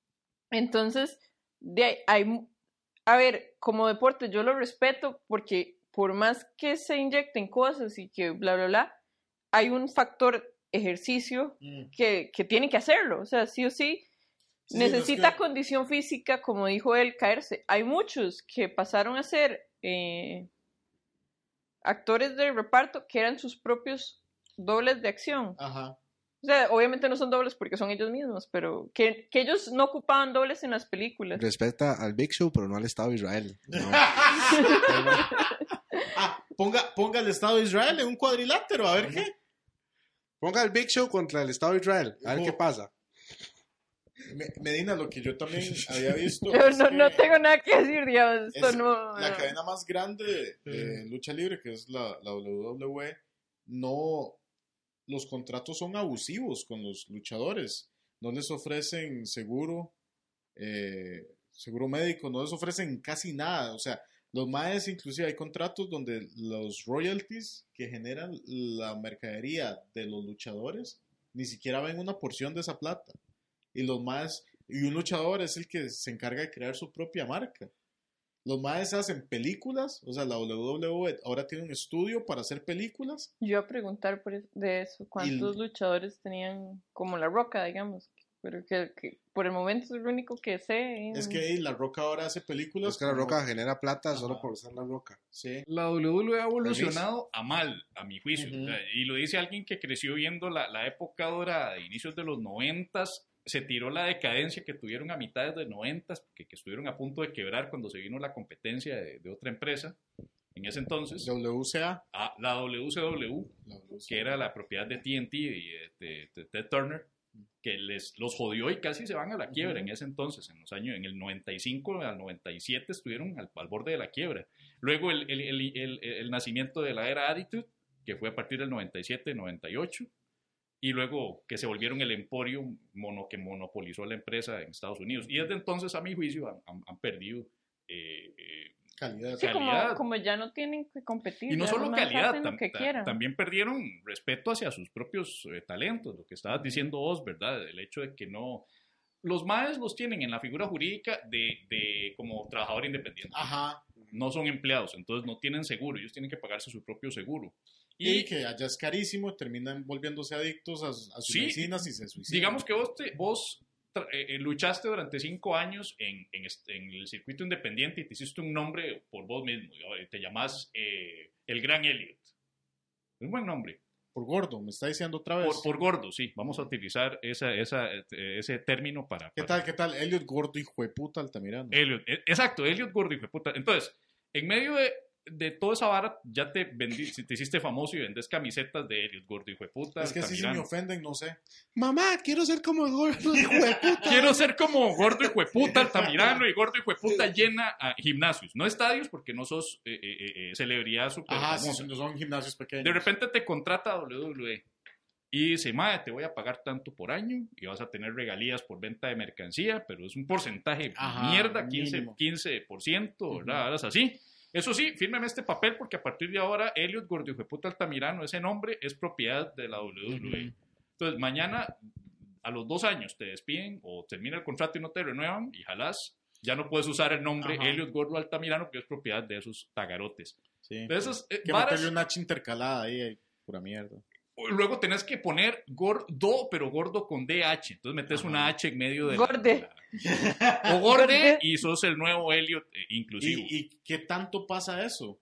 Entonces, de ahí, hay, mu- a ver, como deporte yo lo respeto porque por más que se inyecten cosas y que bla, bla, bla, hay un factor ejercicio Mm. que, que tiene que hacerlo, o sea, sí o sí, Sí, necesita no es que- condición física, como dijo él, caerse. Hay muchos que pasaron a ser eh, actores de reparto que eran sus propios dobles de acción. Ajá. O sea, obviamente no son dobles porque son ellos mismos, pero que, que ellos no ocupaban dobles en las películas. Respeta al Big Show, pero no al Estado de Israel. No. Ah, ponga, ponga el Estado de Israel en un cuadrilátero, a ver qué. Ponga al Big Show contra el Estado de Israel, a ver Oh. qué pasa. Me- Medina, lo que yo también había visto. Yo es no, que no tengo nada que decir, digamos. Esto es no. la no. cadena más grande de, de lucha libre, que es la, la W W E, no. Los contratos son abusivos con los luchadores. No les ofrecen seguro, eh, seguro médico, no les ofrecen casi nada. O sea, los maes, inclusive hay contratos donde los royalties que generan la mercadería de los luchadores ni siquiera ven una porción de esa plata. Y los maes, y un luchador es el que se encarga de crear su propia marca. Los maes hacen películas, o sea, la W W E ahora tiene un estudio para hacer películas. Yo iba a preguntar por es- de eso. ¿Cuántos Y- luchadores tenían como La Roca, digamos? Pero que, que por el momento es lo único que sé. Es que ahí La Roca ahora hace películas. Es que la como- roca genera plata Ajá. solo por ser la roca. Sí. La W W E ha evolucionado a mal, a mi juicio. Ujú. O sea, y lo dice alguien que creció viendo la, la época dorada de inicios de los noventas. Se tiró la decadencia que tuvieron a mitades de noventas, que, que estuvieron a punto de quebrar cuando se vino la competencia de, de otra empresa. En ese entonces, W C A. a la W C W, La W C A. que era la propiedad de T N T y de, de- de Ted Turner, que les los jodió y casi se van a la quiebra. Ujú. En ese entonces, en los años, en el noventa y cinco al noventa y siete estuvieron al, al borde de la quiebra. Luego el, el, el, el, el nacimiento de la era Attitude, que fue a partir del noventa y siete, noventa y ocho, y luego que se volvieron el emporio mono, que monopolizó la empresa en Estados Unidos. Y desde entonces, a mi juicio, han, han, han perdido eh, eh, Calidad. Sí, como, calidad. como ya no tienen que competir. y no ya solo los maes calidad, hacen lo tam- que ta- quieran. también perdieron respeto hacia sus propios eh, talentos, lo que estabas diciendo vos, ¿verdad? El hecho de que no... Los maes los tienen en la figura jurídica de, de como trabajador independiente. Ajá. No son empleados, entonces no tienen seguro, ellos tienen que pagarse su propio seguro. Y, Y que allá es carísimo, terminan volviéndose adictos a, a sus Sí. medicinas y se suicidan. digamos que vos, te- vos tra- eh, eh, luchaste durante cinco años en, en, este- en el circuito independiente y te hiciste un nombre por vos mismo. ¿no? Te llamas eh, el Gran Elliot. Es un buen nombre. Por gordo, me está diciendo otra vez. Por, por gordo, sí. Vamos a utilizar esa, esa, eh, ese término para... ¿Qué para- tal, qué tal? Elliot gordo, hijo de puta, Altamirano. Elliot, eh, exacto, Elliot gordo, hijo de puta. Entonces, en medio de, de toda esa vara, ya te, vendí, te hiciste famoso y vendes camisetas de Elliot gordo, hijo de puta. es que si se me Altamirano. ofenden, no sé. Mamá, quiero ser como el gordo, hijo de puta. Quiero ser como gordo hijo de puta Altamirano y gordo hijo de puta llena a gimnasios. No estadios porque no sos eh, eh, eh, celebridad super Ajá, sí, famosa. no son gimnasios pequeños. De repente te contrata W W E y dice, madre, te voy a pagar tanto por año y vas a tener regalías por venta de mercancía, pero es un porcentaje Ajá, mierda, quince, mínimo. quince por ciento, ¿verdad? Ujú. Ahora es así. Eso sí, fírmeme este papel porque a partir de ahora Elliot Gordo hijo de puta Altamirano, ese nombre es propiedad de la W W E. Ujú. Entonces, mañana, a los dos años, te despiden o termina el contrato y no te renuevan y jalás, ya no puedes usar el nombre Ajá. Elliot Gordo Altamirano que es propiedad de esos tagarotes. Sí. Entonces, eh, que varas- meterle una H intercalada ahí, ahí, pura mierda. luego tenés que poner gordo, pero gordo con D H. Entonces metes Ajá. una H en medio de la- Gorde. la- o gorde Gorde. y sos el nuevo Elliot eh, inclusivo. ¿Y, ¿Y qué tanto pasa eso?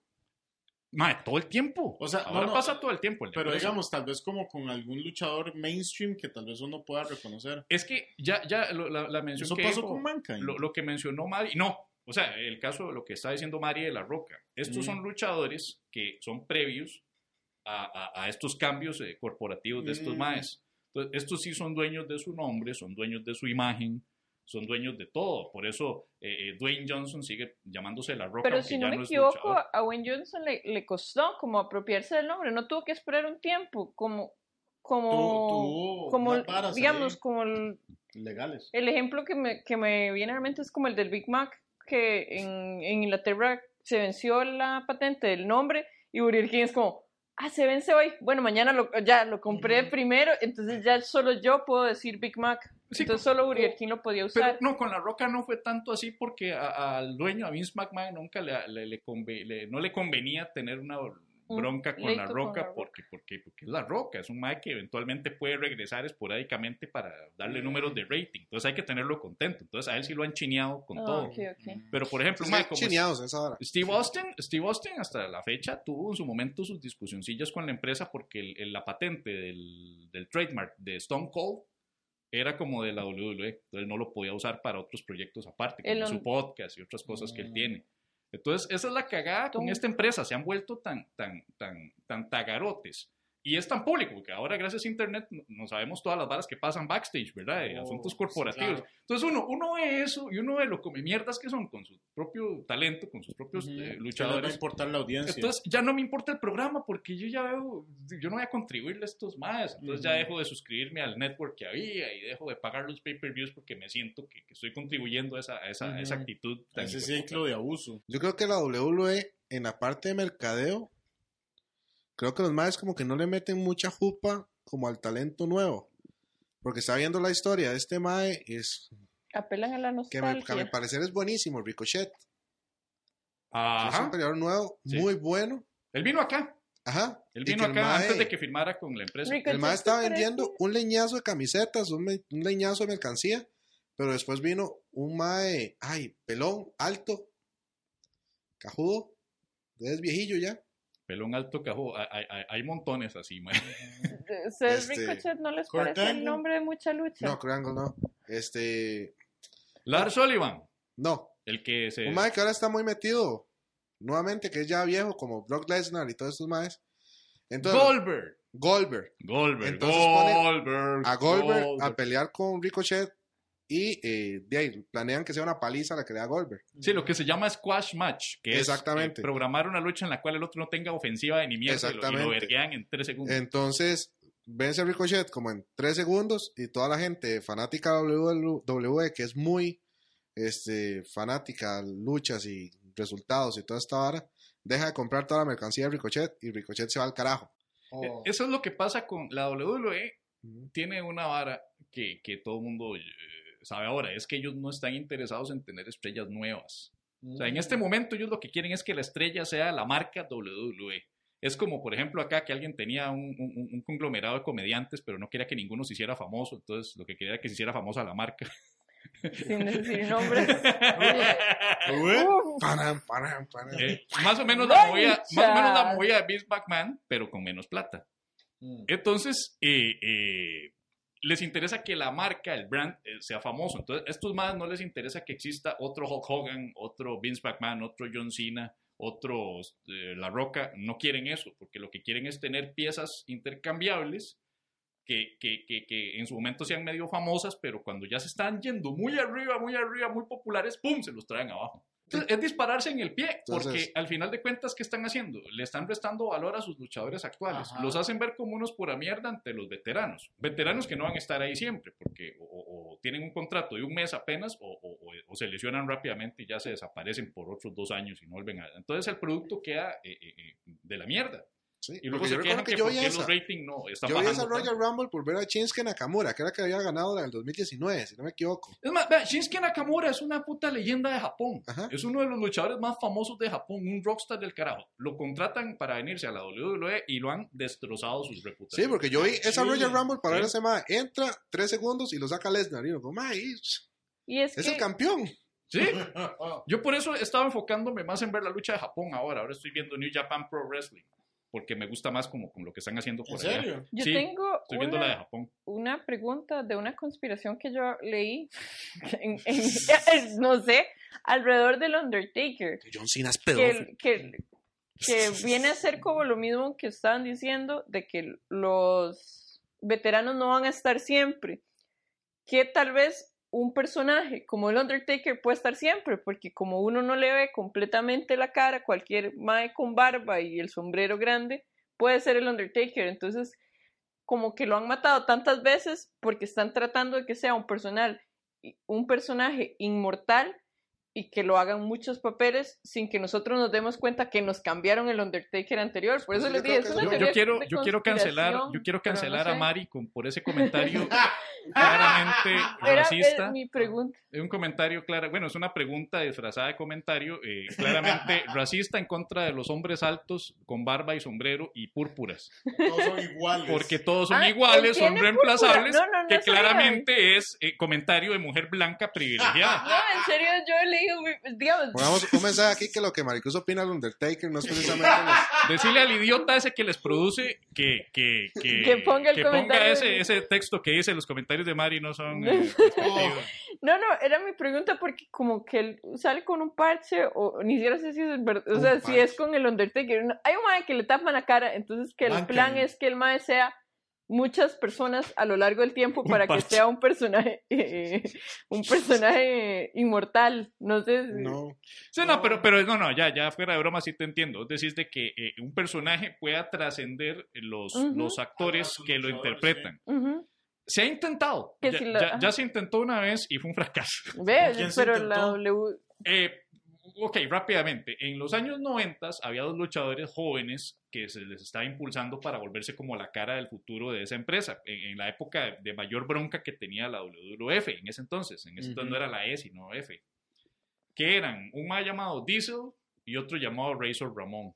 Mae, todo el tiempo. O sea, Ahora no, no, pasa todo el tiempo. el Pero negocio. digamos, tal vez como con algún luchador mainstream que tal vez uno pueda reconocer. Es que ya, ya lo- la, la mención Eso que pasó dijo- con Mankind. lo, lo que mencionó Mari, no, o sea, el caso de lo que está diciendo Mari de la Roca. Estos Mm. son luchadores que son previos a, a- a estos cambios eh, corporativos de estos Mm. maes. Entonces, estos sí son dueños de su nombre, son dueños de su imagen, son dueños de todo. Por eso eh, eh, Dwayne Johnson sigue llamándose la Roca, Pero aunque si ya no me no es equivoco, luchador. a Wayne Johnson le, le costó como apropiarse del nombre. No tuvo que esperar un tiempo, como, como, Tuvo- tuvo como unas varas digamos, ahí. como el, Legales. el ejemplo que me, que me viene a la mente es como el del Big Mac, que en, en Inglaterra se venció la patente del nombre y Burger King es como, ah, se vence hoy. Bueno, mañana lo, ya lo compré Ujú. primero, entonces ya solo yo puedo decir Big Mac. Sí, Entonces solo Burger King lo podía Pero usar. no, con la Roca no fue tanto así porque a- al dueño, a Vince McMahon, nunca le, le- le conve- le- no le convenía tener una Un bronca con pleito la con Roca, La Roca. porque, porque, porque es la Roca, es un mae que eventualmente puede regresar esporádicamente para darle Mm. números de rating. Entonces hay que tenerlo contento. Entonces a él sí lo han chineado con Ah, todo. ok, ok. Pero por ejemplo, Sí, mae, como chineados a esa hora. Steve Austin, Steve Austin hasta la fecha tuvo en su momento sus discusioncillas con la empresa porque el- el- la patente del, del trademark de Stone Cold era como de la W W E, entonces no lo podía usar para otros proyectos aparte, como El on- su podcast y otras cosas que él Mm. tiene. Entonces, esa es la cagada con Tom- esta empresa, se han vuelto tan, tan, tan, tan tagarotes y es tan público, porque ahora gracias a internet no sabemos todas las varas que pasan backstage, ¿verdad? De Oh, asuntos sí, corporativos. claro. Entonces uno, uno ve eso y uno ve lo come mierdas que son con su propio talento, con sus propios Ujú. eh, ¿Qué les va a luchadores. importar la audiencia? Entonces ya no me importa el programa porque yo ya veo, yo no voy a contribuirle a estos más, entonces ya Ujú. dejo de suscribirme al network que había y dejo de pagar los pay-per-views porque me siento que, que estoy contribuyendo a esa, a esa, a esa Ujú. actitud. A tan ese hijueputa. ciclo de abuso. Yo creo que la W W E en la parte de mercadeo, creo que los más como que no le meten mucha jupa como al talento nuevo. Porque está viendo la historia de este mae, es Apelan a la que, me- que a nostalgia. mi parecer es buenísimo, Ricochet. Es un Ajá. peleador nuevo, Sí. muy bueno. Él vino acá, Ajá. él Y vino que el acá mae- antes de que firmara con la empresa. Ricochet El mae estaba se vendiendo parece- un leñazo de camisetas, un, me- un leñazo de mercancía, pero después vino un mae, ay, pelón, alto, cajudo, es viejillo ya. Pelón alto cajo, hay, hay, hay montones así, man. Ser Este, Ricochet no les Kurt parece el Angle. nombre de mucha lucha. No, Kurt Angle no. Este, Lars Sullivan, no. el que se... Un mae que ahora está muy metido, nuevamente, que es ya viejo, como Brock Lesnar y todos estos maes. Entonces, Goldberg. Goldberg. Goldberg. Entonces pone Goldberg. A Goldberg a Goldberg. pelear con Ricochet y eh, de ahí planean que sea una paliza la que le da Goldberg. Sí, lo que se llama squash match, que Exactamente. es eh, programar una lucha en la cual el otro no tenga ofensiva de ni mierda y lo, y lo Exactamente. verguean en tres segundos. Entonces, vence a Ricochet como en tres segundos y toda la gente fanática de W W E, que es muy este, fanática de luchas y resultados y toda esta vara, deja de comprar toda la mercancía de Ricochet y Ricochet se va al carajo. Eh, Eso es lo que pasa con la W W E. Tiene una vara que, que todo el mundo eh, sabe ahora, es que ellos no están interesados en tener estrellas nuevas. O sea, en este momento ellos lo que quieren es que la estrella sea la marca W W E. Es como, por ejemplo, acá que alguien tenía un, un, un conglomerado de comediantes, pero no quería que ninguno se hiciera famoso, entonces lo que quería era que se hiciera famosa la marca. Sin decir nombres. ¿Eh? Uf, Param, param, param. Eh, más o menos la movida, Rancha. más o menos la movida de Vince McMahon, pero con menos plata. Mm. Entonces, eh, eh, les interesa que la marca, el brand, eh, sea famoso. Entonces, a estos más no les interesa que exista otro Hulk Hogan, otro Vince McMahon, otro John Cena, otro eh, La Roca. No quieren eso, porque lo que quieren es tener piezas intercambiables que, que, que, que en su momento sean medio famosas, pero cuando ya se están yendo muy arriba, muy arriba, muy populares, ¡pum!, se los traen abajo. Entonces, es dispararse en el pie, porque Entonces- al final de cuentas, ¿qué están haciendo? Le están restando valor a sus luchadores actuales. Ajá. Los hacen ver como unos pura mierda ante los veteranos. Veteranos que no van a estar ahí siempre, porque o, o- o tienen un contrato de un mes apenas, o, o- o- o se lesionan rápidamente y ya se desaparecen por otros dos años y no vuelven a... Entonces el producto queda eh, eh, eh, de la mierda. Sí, Y luego porque se yo quejan recuerdo que, que yo por vi qué esa. los ratings no están Yo vi esa bajando Royal tanto. Rumble por ver a Shinsuke Nakamura, que era que había ganado la del dos mil diecinueve, si no me equivoco. Es más, vea, Shinsuke Nakamura es una puta leyenda de Japón. Ajá. Es uno de los luchadores más famosos de Japón, un rockstar del carajo. Lo contratan para venirse a la W W E y lo han destrozado sus reputaciones. Sí, porque yo vi esa Sí, Royal Rumble para sí. ver a ese mae. Entra tres segundos y lo saca Lesnar. Y yo como, mae, y es, es que el campeón. Sí, yo por eso estaba enfocándome más en ver la lucha de Japón ahora. Ahora estoy viendo New Japan Pro Wrestling, porque me gusta más como, como lo que están haciendo por ¿En allá. serio? yo Sí, tengo Estoy viendo la de una, Japón. una pregunta de una conspiración que yo leí, en- en- no sé, alrededor del Undertaker. John Cena es que, pedófilo. que, que viene a ser como lo mismo que estaban diciendo de que los veteranos no van a estar siempre, que tal vez un personaje como el Undertaker puede estar siempre, porque como uno no le ve completamente la cara, cualquier mae con barba y el sombrero grande puede ser el Undertaker. Entonces como que lo han matado tantas veces porque están tratando de que sea un personal, un personaje inmortal y que lo hagan muchos papeles sin que nosotros nos demos cuenta que nos cambiaron el Undertaker anterior. Por eso Yo les creo dije, que es eso- una Yo, teoría yo quiero, de yo quiero cancelar, conspiración, yo quiero pero no cancelar a sé. Mari con, por ese comentario claramente Era, racista. era mi pregunta. Es un comentario claro, bueno, es una pregunta disfrazada de comentario, eh, claramente racista en contra de los hombres altos con barba y sombrero y púrpuras. Todos son iguales. Porque todos son Ah, iguales, él son tiene reemplazables, púrpura. No, no, no que sabía. claramente es eh, comentario de mujer blanca privilegiada. No, en serio, yo leí dijo, muy- digamos, Pongamos un mensaje aquí que lo que Maricruz opina del Undertaker no es precisamente... los- Decirle al idiota ese que les produce que, que, que, Que ponga el que comentario ese, de- ese texto que dice los comentarios de Mari no son eh, respectivos. no, no, era mi pregunta porque como que él sale con un parche o ni siquiera sé si es verdad, o Un sea, si parche. es con el Undertaker. No, hay un mae que le tapan la cara, entonces que el Mankind. plan es que el mae sea muchas personas a lo largo del tiempo Un para parche. que sea un personaje eh, un personaje inmortal, no sé si- No. Sí, no, pero, pero no, no, ya, ya fuera de broma sí te entiendo. Es decir, de que eh, un personaje pueda trascender los, Ujú. los actores Ah, los que lo luchadores, interpretan. Ujú. Se ha intentado. Que Ya, si lo- ya- ajá. ya se intentó una vez y fue un fracaso. Ve, ¿Quién se pero la intentó? W Eh, ok, rápidamente. En los años noventa había dos luchadores jóvenes que se les estaba impulsando para volverse como la cara del futuro de esa empresa. En, en la época de mayor bronca que tenía la W W F en ese entonces. En ese entonces no era la E, sino F. Que eran un mae llamado Diesel y otro llamado Razor Ramón.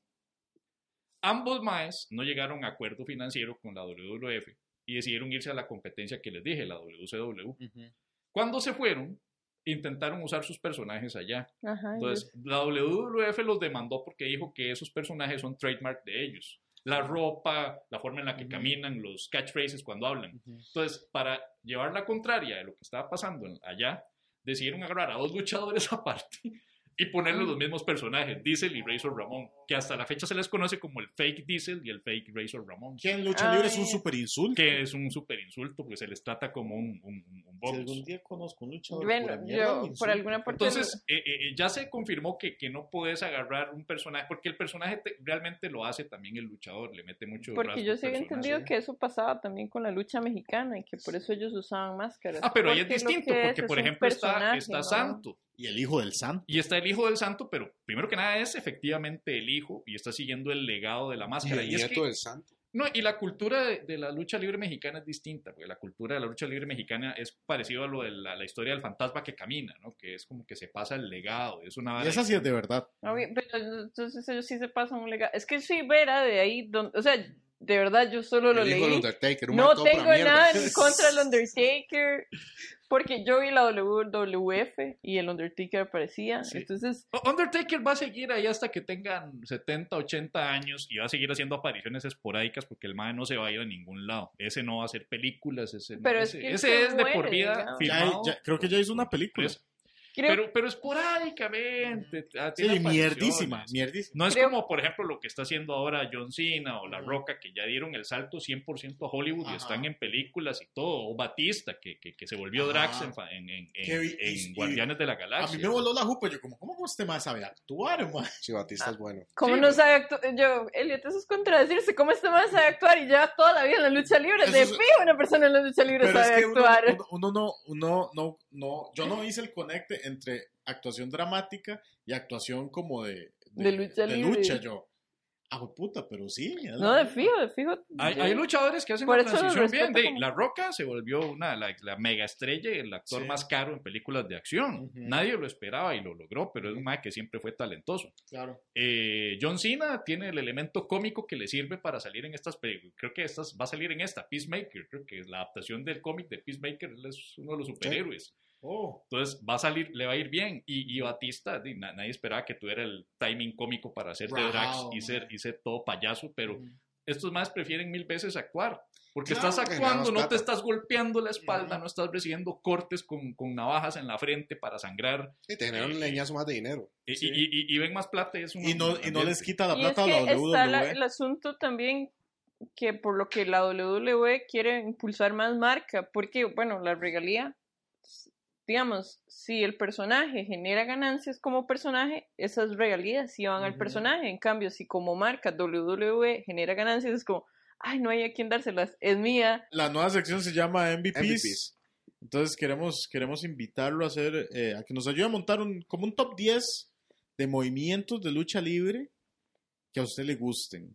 Ambos maes no llegaron a acuerdo financiero con la W W F y decidieron irse a la competencia que les dije, la W C W. Cuando se fueron, intentaron usar sus personajes allá. ajá, Entonces, la W W F los demandó porque dijo que esos personajes son trademark de ellos. La ropa, la forma en la que Ujú. caminan, los catchphrases cuando hablan. Entonces, para llevar la contraria de lo que estaba pasando en- allá, decidieron agarrar a dos luchadores aparte y ponerle los mismos personajes, Diesel y Razor Ramón, que hasta la fecha se les conoce como el fake Diesel y el fake Razor Ramón, Que en lucha libre es un Ay. super insulto. que es un súper insulto porque se les trata como un, un, un- un Si bonus. algún día conozco un luchador bueno, pura mierda, yo me por insulta. alguna parte Entonces, eh, eh, ya se confirmó que, que no puedes agarrar un personaje, porque el personaje te- realmente lo hace también el luchador, le mete mucho porque rasgos yo sí había personales. entendido que eso pasaba también con la lucha mexicana y que por eso ellos usaban máscaras. Ah, pero ahí es Porque lo distinto, que es porque es por un ejemplo está, personaje, está ¿no? Santo, Y el hijo del santo. y está el hijo del Santo, pero primero que nada es efectivamente el hijo, y está siguiendo el legado de la Y máscara. el Y, es nieto que, del santo. no, y la cultura de, de la lucha libre mexicana es distinta, porque la cultura de la lucha libre mexicana es parecido a lo de la, la historia del fantasma que camina, ¿no? Que es como que se pasa el legado, es una Y vara esa sí es de verdad. Ah, bien, pero entonces ellos sí se pasan un legado. Es que sí, Vera, de ahí, donde, o sea, de verdad yo solo lo El hijo del leí. Undertaker. Un No mae todo tengo pura mierda. nada en contra del Undertaker, porque yo vi la W W F y el Undertaker aparecía. Sí. Entonces, Undertaker va a seguir ahí hasta que tengan setenta, ochenta años y va a seguir haciendo apariciones esporádicas porque el mae no se va a ir a ningún lado. Ese no va a hacer películas, ese, no- Pero es ese, que él ese se es de muere, por vida digamos. Ya- firmado. ya- creo que ya hizo una película. Pues, creo pero, pero esporádicamente. ah, tiene Sí, apariciones. mierdísima, mierdísima. No es Creo- como, por ejemplo, lo que está haciendo ahora John Cena o La Roca, que ya dieron el salto cien por ciento a Hollywood y Ajá. están en películas y todo. O Batista, que, que, que se volvió Ajá. Drax en, fa- en, en, en- Que vi- en y- y- Guardianes de la A Galaxia. mí me voló la jupa. Yo como, ¿cómo este más sabe actuar, man? Sí, Batista es bueno. ¿cómo Sí, no pues. sabe actuar? Yo, Elliot, eso es contradecirse. ¿Cómo este man sabe actuar y lleva toda la vida en la lucha libre? Eso De es- fijo, una persona en la lucha libre Pero es sabe que uno, actuar. uno, uno no, uno no, no, yo no hice el conecte entre actuación dramática y actuación como de, De lucha libre. lucha, yo. Ah, puta, pero sí. es No, la- de fijo, de fijo. Hay, yo- hay luchadores que hacen Por la eso lo transición bien. respeto De, como- La Roca se volvió una, la, la mega estrella y el actor Sí. más caro en películas de acción. Ujú. Nadie lo esperaba y lo logró, pero es un mae que siempre fue talentoso. Claro. Eh, John Cena tiene el elemento cómico que le sirve para salir en estas películas. Creo que estas, va a salir en esta, Peacemaker. Creo que es la adaptación del cómic de Peacemaker. Él es uno de los superhéroes. Oh. Entonces va a salir, le va a ir bien. Y, y Batista, di, na- nadie esperaba que tuviera el timing cómico para hacer de Rajao, Drax y man. ser, y ser todo payaso, pero Ujú. estos más prefieren mil veces actuar. Porque Claro, estás que actuando, ganamos no plata. te estás golpeando la espalda, Ujú. no estás recibiendo cortes con, con navajas en la frente para sangrar. Sí, te genera un leñazo más de dinero. Y, Sí. y- y- y ven más plata. Y, es un Y no, y no ambiente. les quita la Y es plata a que la W está W la- E. el asunto también que por lo que la W W E quiere impulsar más marca, porque, bueno, la regalía, digamos, si el personaje genera ganancias como personaje, esas regalías sí van al Ujú. personaje. En cambio, si como marca W W E genera ganancias, es como, ay, no hay a quien dárselas, es mía. La nueva sección se llama M V Ps. M V Ps. Entonces queremos, queremos invitarlo a hacer, eh, a que nos ayude a montar un, como un top diez de movimientos de lucha libre que a usted le gusten.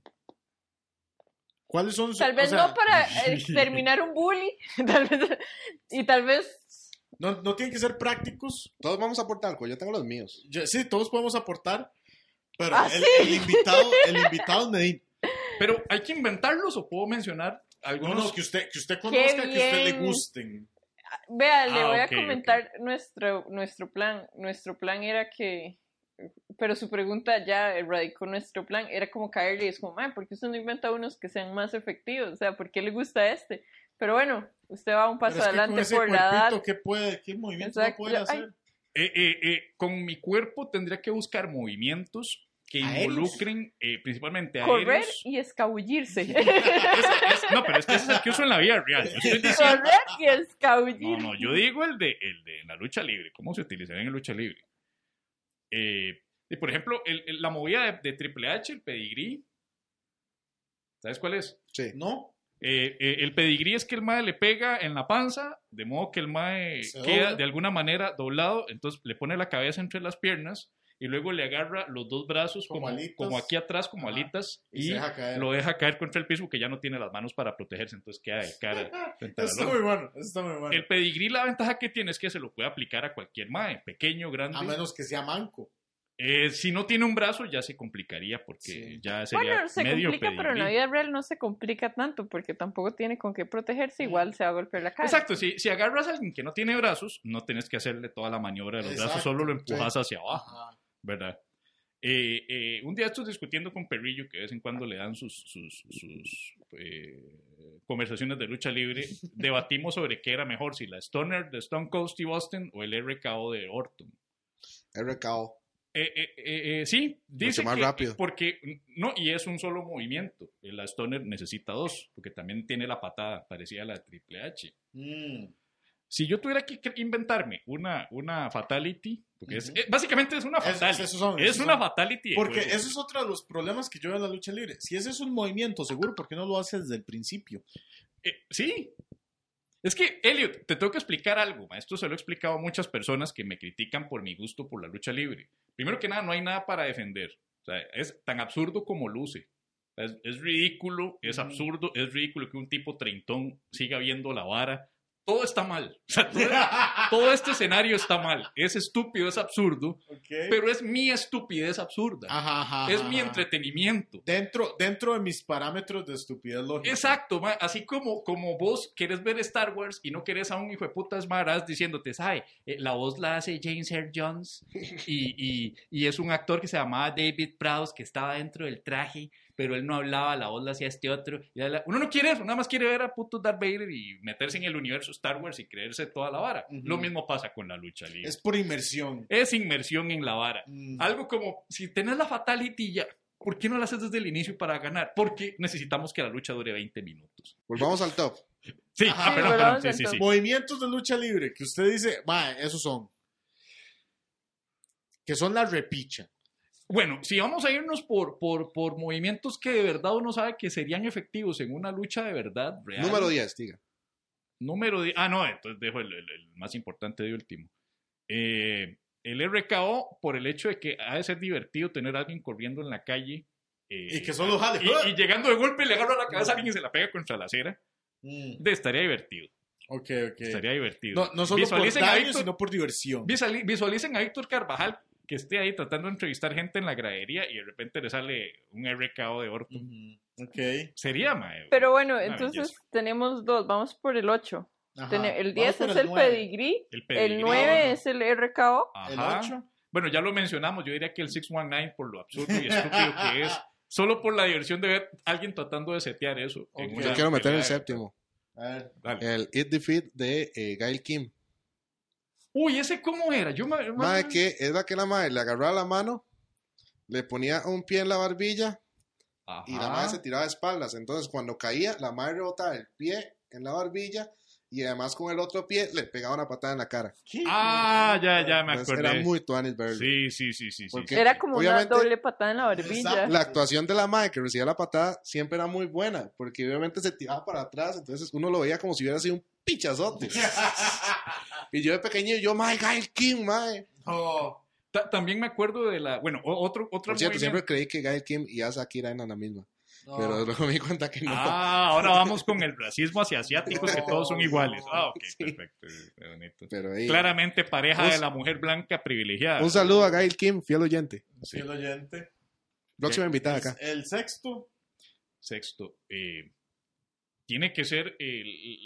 ¿Cuáles son? su- Tal vez o sea, no para exterminar un bully, tal vez, y tal vez No, no tienen que ser prácticos. Todos vamos a aportar algo. Yo tengo los míos. Yo- sí, todos podemos aportar, pero ¿Ah, el, sí? el invitado, el invitado es Medina. Pero hay que inventarlos o puedo mencionar No, algunos. no, que usted, que usted conozca, que a usted le bien. gusten. vea, le Ah, voy ok, a comentar nuestro, nuestro plan. Nuestro plan era que, pero su pregunta ya radicó nuestro plan, era como caerle y es como, ¿por qué usted no inventa unos que sean más efectivos? O sea, ¿por qué le gusta este? Pero bueno, usted va un paso Pero es que adelante con ese por la cuerpito, edad. ¿qué, puede, qué movimiento Exacto. no puede Ay. hacer? Eh, eh, eh, con mi cuerpo tendría que buscar movimientos que ¿Aéreos? involucren eh, principalmente Correr aéreos. y escabullirse. Es- es- no, pero es que ese es el que uso en la vida real. Yo estoy diciendo, Correr y no, escabullirse. no, yo digo el de, el de la lucha libre. ¿Cómo se utilizaría en la lucha libre? Eh, y por ejemplo, el, el- la movida de, de Triple H, el pedigrí. ¿Sabes cuál es? Sí. ¿No? Eh, eh, el pedigrí es que el mae le pega en la panza, de modo que el mae Se queda dobla. de alguna manera doblado, entonces le pone la cabeza entre las piernas y luego le agarra los dos brazos Como como, alitas. como aquí atrás, como Ajá. alitas, Y y, se deja caer. lo deja caer contra el piso que ya no tiene las manos para protegerse, entonces queda de cara frente a Eso la está lona. muy bueno, eso está muy bueno. El pedigrí, la ventaja que tiene es que se lo puede aplicar a cualquier mae, pequeño, grande. A menos que sea manco. Eh, si no tiene un brazo ya se complicaría porque Sí. ya sería Bueno, se medio complica, pero en la pedigrí. vida real no se complica tanto porque tampoco tiene con qué protegerse, igual se va a golpear la cara. Exacto, si, si agarras a alguien que no tiene brazos, no tienes que hacerle toda la maniobra de los brazos, Exacto, solo lo empujas hacia abajo, Ajá. ¿verdad? Eh, eh, un día estoy discutiendo con Perrillo, que de vez en cuando le dan sus, sus, sus eh, conversaciones de lucha libre, debatimos sobre qué era mejor, si la Stoner de Stone Cold Steve Austin o el R K O de Orton. R K O. Eh, eh, eh, eh, sí, dice Mucho más que rápido. porque no, y es un solo movimiento. La Stoner necesita dos, porque también tiene la patada parecida a la de Triple H. Mm. Si yo tuviera que cre- inventarme una, una fatality, porque es, Ujú. eh, básicamente es una Es- fatality. esos son, es esos una son. fatality. de Porque juego. ese es otro de los problemas que yo veo en la lucha libre. Si ese es un movimiento seguro, ¿por qué no lo hace desde el principio? Eh, sí. Es que, Elliot, te tengo que explicar algo. ma. Esto se lo he explicado a muchas personas que me critican por mi gusto por la lucha libre. Primero que nada, no hay nada para defender. O sea, es tan absurdo como luce. Es, es ridículo, es Mm. absurdo, es ridículo que un tipo treintón siga viendo la vara. Todo está mal. O sea, todo, todo este escenario está mal. Es estúpido, es absurdo, Ok. pero es mi estupidez absurda. Ajá, ajá, es ajá, mi ajá. entretenimiento. Dentro, dentro de mis parámetros de estupidez lógica. Exacto, ma, así como, como vos querés ver Star Wars y no querés a un hijo de putas maras diciéndote, ¿sabes? La voz la hace James Earl Jones y, y, y es un actor que se llamaba David Prowse que estaba dentro del traje, pero él no hablaba, la voz la hacía este otro. Y la- uno no quiere eso, nada más quiere ver a puto Darth Vader y meterse en el universo Star Wars y creerse toda la vara. Ujú. Lo mismo pasa con la lucha libre. Es por inmersión. Es inmersión en la vara. Mm. Algo como, si tenés la fatality ya, ¿por qué no la haces desde el inicio para ganar? Porque necesitamos que la lucha dure veinte minutos. Volvamos al top. Sí, Ajá. ah, Sí, perdón, pero perdón, vamos sí, sí, sí. entonces. Movimientos de lucha libre que usted dice, mae, esos son. Que son la repicha. Bueno, si vamos a irnos por, por, por movimientos que de verdad uno sabe que serían efectivos en una lucha de verdad real. Número diez, diga. Número diez. Ah, no, entonces dejo el, el- el más importante de último. Eh, el R K O, por el hecho de que ha de ser divertido tener a alguien corriendo en la calle. eh, Y que solo jale. y, y llegando de golpe le agarra la cabeza a alguien y se la pega contra la acera. Mm. De, estaría divertido. Ok, ok. Estaría divertido. No, no solo por Visualicen a daño, Víctor- sino por diversión. Visuali- Visualicen a Víctor Carvajal que esté ahí tratando de entrevistar gente en la gradería y de repente le sale un R K O de Orton. Ujú. Ok. Sería, mae. Pero bueno, Una entonces belleza. tenemos dos, vamos por el ocho. Ajá. Tene- el Vamos diez por es el nueve. pedigrí, El el pedigrí. nueve es el R K O. El Ajá. ocho. Bueno, ya lo mencionamos. Yo diría que el seis uno nueve por lo absurdo y estúpido que es. Solo por la diversión de ver a alguien tratando de setear eso. en Ok. una Yo quiero meter pelea el de- séptimo. A ver. Dale. El Eat Defeat de eh, Gail Kim. Uy, ¿ese cómo era? Yo me... Madre que era que la madre le agarraba la mano, le ponía un pie en la barbilla Ajá. y la madre se tiraba de espaldas. Entonces cuando caía, la madre rebotaba el pie en la barbilla y además con el otro pie le pegaba una patada en la cara. ¿Qué? Ah, ya, ya me Entonces acordé. era muy tuanis verlo. Sí, sí, sí, sí. sí, Porque- sí. Era como Obviamente- una doble patada en la barbilla. Exacto. La actuación de la madre que recibía la patada siempre era muy buena, porque obviamente se tiraba para atrás, entonces uno lo veía como si hubiera sido un pichazote. Y yo de pequeño, yo, my Gail Kim, mae. Oh. Ta- También me acuerdo de la... Bueno, o- otro, otro Por cierto, movimiento- siempre creí que Gail Kim y Asakira eran la misma, No. pero luego me di cuenta que no. Ah, ahora vamos con el racismo hacia asiáticos, que todos son iguales. Ah, ok, Sí. perfecto. Qué bonito. Pero ahí, Claramente pareja Un- de la mujer blanca privilegiada. un saludo a Gail Kim, fiel oyente. Sí, el oyente. Próxima invitada acá. El sexto. Sexto, eh, tiene que ser el,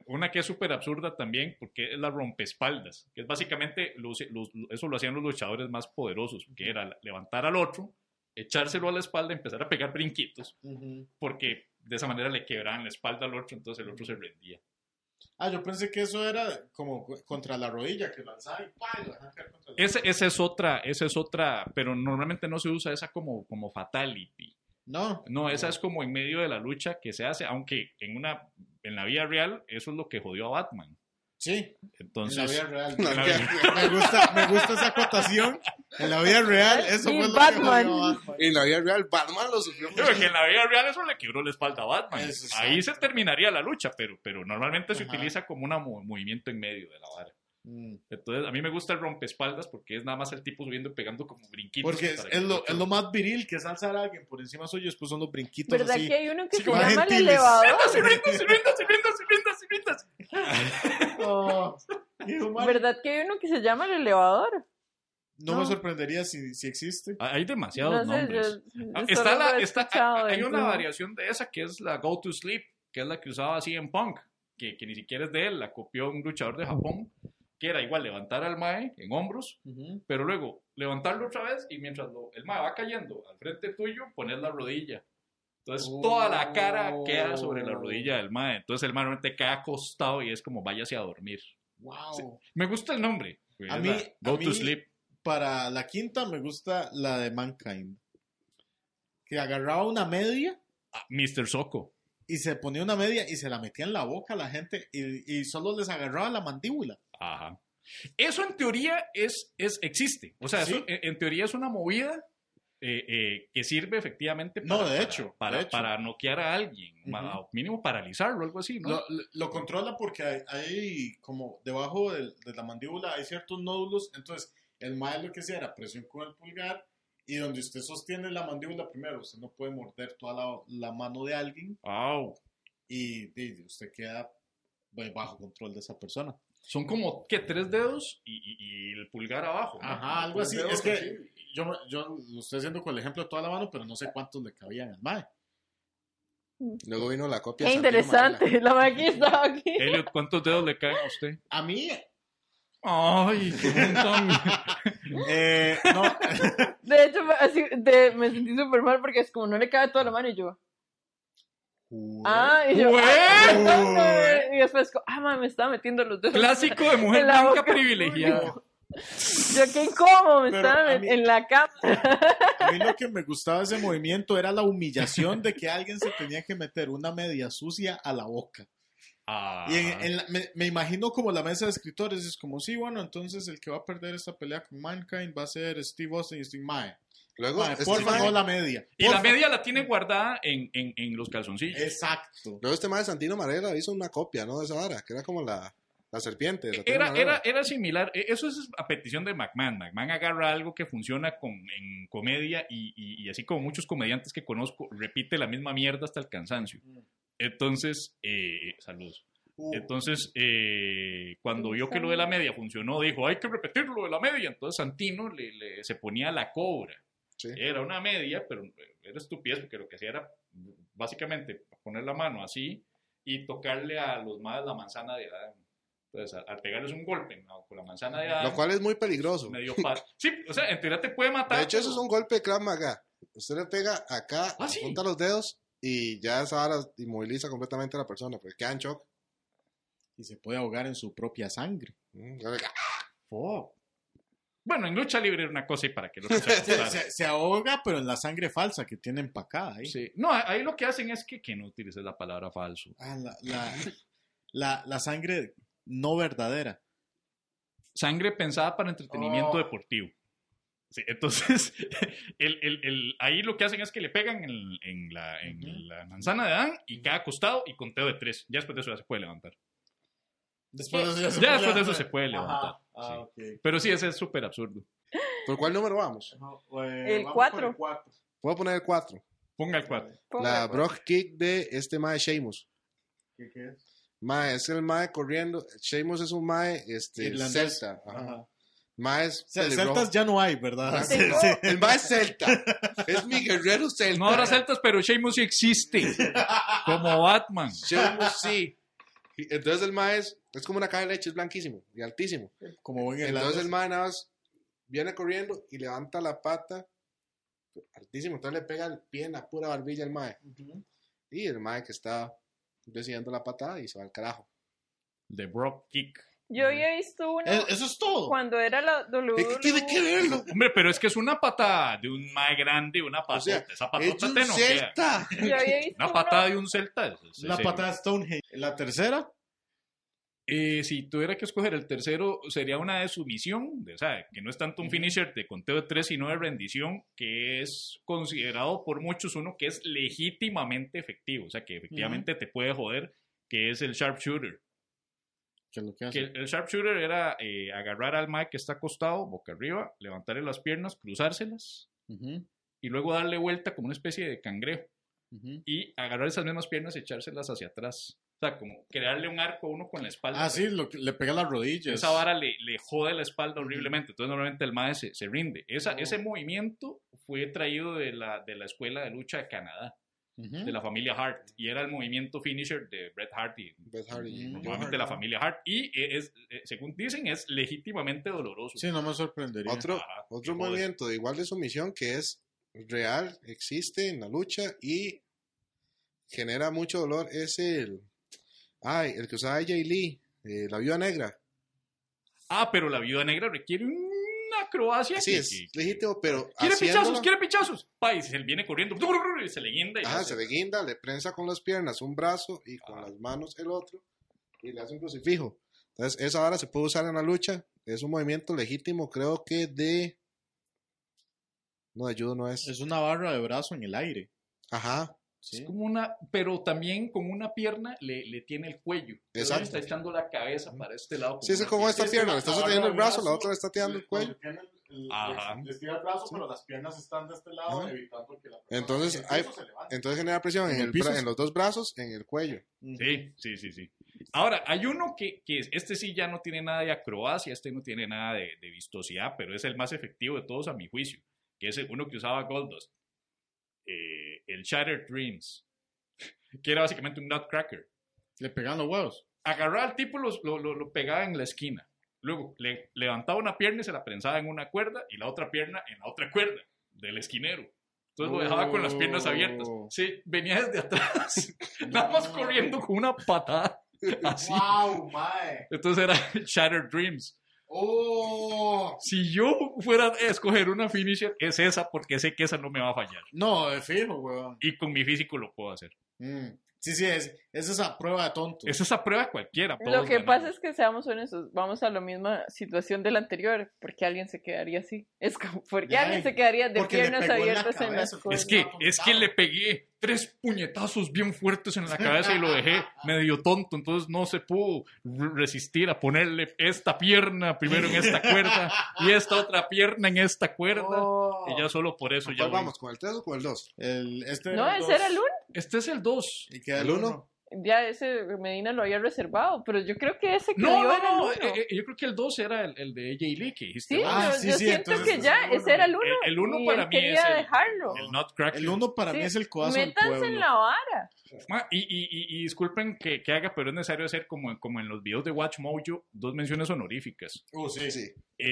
una que es súper absurda también, porque es la rompespaldas, que es básicamente, los, los, eso lo hacían los luchadores más poderosos, que era levantar al otro, echárselo a la espalda, empezar a pegar brinquitos, Ujú. porque de esa manera le quebraban la espalda al otro, entonces el otro se rendía. Ah, yo pensé que eso era como contra la rodilla, que lanzaba y ¡pah! Y lo dejaban caer contra la Esa, esa es otra, esa es otra, pero normalmente no se usa esa como, como fatality. No. No, esa es como en medio de la lucha que se hace, aunque en una en la vida real eso es lo que jodió a Batman. Sí, Entonces, en la vida real. En la vida Me gusta, me gusta esa acotación. En la vida real, eso Sí, fue lo Batman. que jodió a Batman. En la vida real, Batman lo sufrió mucho. Creo que en la vida real eso le quebró la espalda a Batman. Eso es Ahí se exacto. terminaría la lucha, pero, pero normalmente se Ajá. utiliza como un movimiento en medio de la vara. Mm. Entonces, a mí me gusta el rompespaldas porque es nada más el tipo subiendo y pegando como brinquitos. Porque es, para que es el lo, otro- es lo más viril, que es alzar a alguien por encima suyo, después son los brinquitos ¿Verdad así. que hay uno que Sí, se como llama el gentiles. elevador? ¡Se brinda, se brinda, se brinda, se brinda, se brinda! Oh, hijo, man. ¿Verdad que hay uno que se llama el elevador? No, No. me sorprendería si, si existe. Hay demasiados No sé, nombres. yo, Ah, yo Está solo la, lo he está, escuchado hay dentro. una variación de esa que es la Go to Sleep, que es la que usaba C M Punk, que, que ni siquiera es de él, la copió un luchador de Japón, que era igual levantar al mae en hombros, Ujú. pero luego levantarlo otra vez y mientras lo- el mae va cayendo al frente tuyo, poner la rodilla. Entonces Oh. toda la cara queda sobre la rodilla del mae. Entonces el mae normalmente queda acostado y es como váyase a dormir. Wow. Sí. Me gusta el nombre. A es mí- la Go a to mí- Sleep. Para la quinta me gusta la de Mankind. Que agarraba una media Ah, mister Soko. y se ponía una media y se la metía en la boca a la gente y, y solo les agarraba la mandíbula. Ajá. Eso en teoría es, es, existe. O sea, Sí. eso en, en teoría es una movida eh, eh, que sirve efectivamente para, No, de para- hecho, para, de hecho. para noquear a alguien, Ujú. ma- o mínimo paralizarlo, algo así, ¿no? Lo, lo controla porque hay, hay como debajo del- de, la mandíbula hay ciertos nódulos, entonces el mae lo que hacía era presión con el pulgar y donde usted sostiene la mandíbula primero, usted no puede morder toda la, la mano de alguien Au. y, y usted queda pues, bajo control de esa persona. Son como, ¿qué? Tres dedos y, y- y el pulgar abajo. ¿no? Ajá, algo Tres así. dedos Es que yo, yo lo estoy haciendo con el ejemplo de toda la mano, pero no sé cuántos le cabían al mae. Luego vino la copia. Qué de Santino interesante. La máquina estaba aquí. Elliot, ¿cuántos dedos le caen a usted? A mí, Ay, qué montón. eh, no, De hecho, fue así, de- me sentí súper mal porque es como no le cabe toda la mano y yo. Ah, y yo. Güey. "Ay, no, no", y después, como, ah, ma, me estaba metiendo los dedos. Clásico de mujer en la blanca boca. privilegiada. Yo, qué incómodo, me Pero estaba a en, mí- en la cama. a mí lo que me gustaba de ese movimiento era la humillación de que alguien se tenía que meter una media sucia a la boca. Ah. Y en- en la- me, me imagino como la mesa de escritores, es como, sí, bueno, entonces el que va a perder esta pelea con Mankind va a ser Steve Austin y Steve Mae. Luego, Mae, este porfa, mae- no la media. Y la Porfa. media la tiene guardada en, en, en los calzoncillos. Exacto. luego este mae de Santino Marella hizo una copia, ¿no? De esa vara, que era como la, la serpiente. de Santino Era, Marella. era, era similar, e- eso es a petición de McMahon. McMahon agarra algo que funciona con, en comedia y, y- y así como muchos comediantes que conozco, repite la misma mierda hasta el cansancio. Entonces, eh, saludos. Uh, Entonces, eh, cuando vio que lo de la media funcionó, dijo, hay que repetirlo de la media. Entonces Santino le, le- se ponía la cobra. Sí. Era una media, pero era estupidez porque lo que hacía era básicamente poner la mano así y tocarle a los más la manzana de Adán. Entonces, al, al pegarles un golpe, ¿no?, con la manzana de Adán, Lo cual es muy peligroso. medio pa- Sí, o sea, en teoría te puede matar. De hecho, eso pero- es un golpe de Krav Maga. Usted le pega acá, Ah, sí. junta los dedos y ya esa vara inmoviliza completamente a la persona, porque queda en shock. y se puede ahogar en su propia sangre. Mm, Oh. Bueno, en lucha libre era una cosa y para que lo se Se, acostara. se- se ahoga, pero en la sangre falsa que tiene empacada ahí. Sí. No, ahí lo que hacen es que, que no utilices la palabra falso. Ah, la, la, la, la sangre no verdadera. Sangre pensada para entretenimiento Oh. deportivo. Sí, entonces, el, el, el- ahí lo que hacen es que le pegan en, en la, en Ujú. la manzana de Adán y cada costado y conteo de tres. Ya después de eso ya se puede levantar. Después de eso ya se Ya puede después de eso levantar. se puede levantar. Ajá. Ah, ok. Pero sí, ese es súper absurdo. ¿Por cuál número vamos? Eh, El vamos cuatro. por el cuatro. Voy a poner el cuatro. Ponga el cuatro. La Brock Kick de este mae Sheamus. ¿Qué, qué es? Mae, es el mae corriendo. Sheamus es un mae este, Irlandés. celta. Ajá. Ajá. Mae es Ce- pelirrojo. Celtas ya no hay, ¿verdad? Ah, Sí, Tengo- sí. El mae es celta. Es mi guerrero celta. No habrá celtas, pero Sheamus sí existe. Como Batman. Sheamus sí. Y entonces el mae es, es como una caja de leche, es blanquísimo y altísimo. Como buen Entonces el mae nada más viene corriendo y levanta la pata altísimo. Entonces le pega el pie en la pura barbilla al mae. Uh-huh. Y el mae que está recibiendo la patada y se va al carajo. The Brock Kick. Yo había visto uno Eh, Eso es todo. cuando era la W ¿Qué W E. tiene que verlo? Hombre, pero es que es una patada de un mae grande, una patota. O sea, Esa es patota un te noquea. celta. Yo había visto Una uno- patada de un celta. es- es- Una es- patada de Stonehenge. La tercera, Eh, si tuviera que escoger el tercero, sería una de sumisión, de, o sea, que no es tanto un finisher de conteo de tres, sino de rendición, que es considerado por muchos uno que es legítimamente efectivo, o sea, que efectivamente te puede joder, que es el sharpshooter. que es lo que Que hace. el, el sharpshooter era eh, agarrar al Mike que está acostado, boca arriba, levantarle las piernas, cruzárselas, Uh-huh, y luego darle vuelta como una especie de cangrejo, uh-huh. y agarrar esas mismas piernas y echárselas hacia atrás. O sea, como crearle un arco a uno con la espalda. Ah, sí, lo que, le pega las rodillas. Esa vara le, le jode la espalda horriblemente. Entonces, normalmente el mae se, se rinde. Esa, Oh. Ese movimiento fue traído de la, de la escuela de lucha de Canadá, Uh-huh. de la familia Hart. Y era el movimiento finisher de Bret Hart y Bret Hart y Mm, Joe normalmente Hart. la familia Hart. Y es, eh, según dicen, es legítimamente doloroso. Sí, no me sorprendería. Otro, Ajá, otro qué joder. movimiento de igual de sumisión que es real, existe en la lucha y genera mucho dolor es el... Ay, el que usaba Jay Lee, eh, la viuda negra. Ah, pero la viuda negra requiere una acrobacia. Sí, que- es que- legítimo, pero Quiere haciéndolo- pichazos, quiere pichazos. Pa, y se viene corriendo, y se le guinda. Y Ajá, hace- se le guinda, le prensa con las piernas un brazo y con Ah. las manos el otro y le hace un crucifijo. Entonces, esa vara se puede usar en la lucha. Es un movimiento legítimo, creo que de... No, de judo no es. Es una barra de brazo en el aire. Ajá, Sí. Es como una, pero también con una pierna le, le tiene el cuello. Entonces Exacto. Está echando la cabeza para este lado. sí, es una como esta Sí, es pierna, que le está la sosteniendo barra el de brazo, la brazo otra le está tirando el cuello. Tiene el- el- Ajá. le estira el brazo, Sí. pero las piernas están de este lado, Ajá. evitando que la persona Entonces, en el hay- piso se levante. Entonces genera presión en, En el el piso, bra- sí. en los dos brazos, en el cuello. Sí, sí, sí, sí. Ahora, hay uno que, que es- este sí ya no tiene nada de acrobacia, este no tiene nada de, de vistosidad, pero es el más efectivo de todos a mi juicio, que es el- uno que usaba Goldust, eh, el Shattered Dreams, que era básicamente un nutcracker. Le pegan los huevos. Agarraba al tipo, los- lo, lo, lo pegaba en la esquina, luego le levantaba una pierna y se la prensaba en una cuerda y la otra pierna en la otra cuerda del esquinero. Entonces lo dejaba con las piernas abiertas. Oh. Sí, venía desde atrás, nada más corriendo con una patada. Así. ¡Wow, mae! Entonces era Shattered Dreams. ¡Oh! Si yo fuera a escoger una finisher, es esa, porque sé que esa no me va a fallar. No, de fijo, weón. Y con mi físico lo puedo hacer. Mm. Sí, sí, es, es esa prueba de tonto. Es esa prueba cualquiera. Lo todos que ganamos. pasa es que seamos honestos, vamos a la misma situación del anterior. ¿Por qué alguien se quedaría así? Es como, ¿por qué Ay, alguien se quedaría de porque le piernas pegó en la abiertas en las cabeza, cosas? Es que, Estaba es que tontado. le pegué tres puñetazos bien fuertes en la cabeza y lo dejé medio tonto, entonces no se pudo re- resistir a ponerle esta pierna primero en esta cuerda y esta otra pierna en esta cuerda. Oh. Y ya solo por eso ¿Con ya cuál voy. vamos? ¿Con el tres o con el dos? El, este No, el ese dos. era el uno. Este es el dos. Y queda ¿El el uno? uno. Ya ese Medina lo había reservado, pero yo creo que ese No, quedó no, en el no, uno. eh, eh, yo creo que el dos era el, el de Jay Lee que dijiste. Sí, ¿no? Ah, pero sí, yo sí, siento entonces que es ya, el uno. ese era el uno. El, el uno y para él mí es quería el, dejarlo. el Nutcracker. El uno para Sí, mí es el codazo del métanse pueblo. en la vara. Ah, y, y, y, y disculpen que, que haga, pero es necesario hacer como, como en los videos de Watch Mojo, dos menciones honoríficas. Uh, sí, Sí.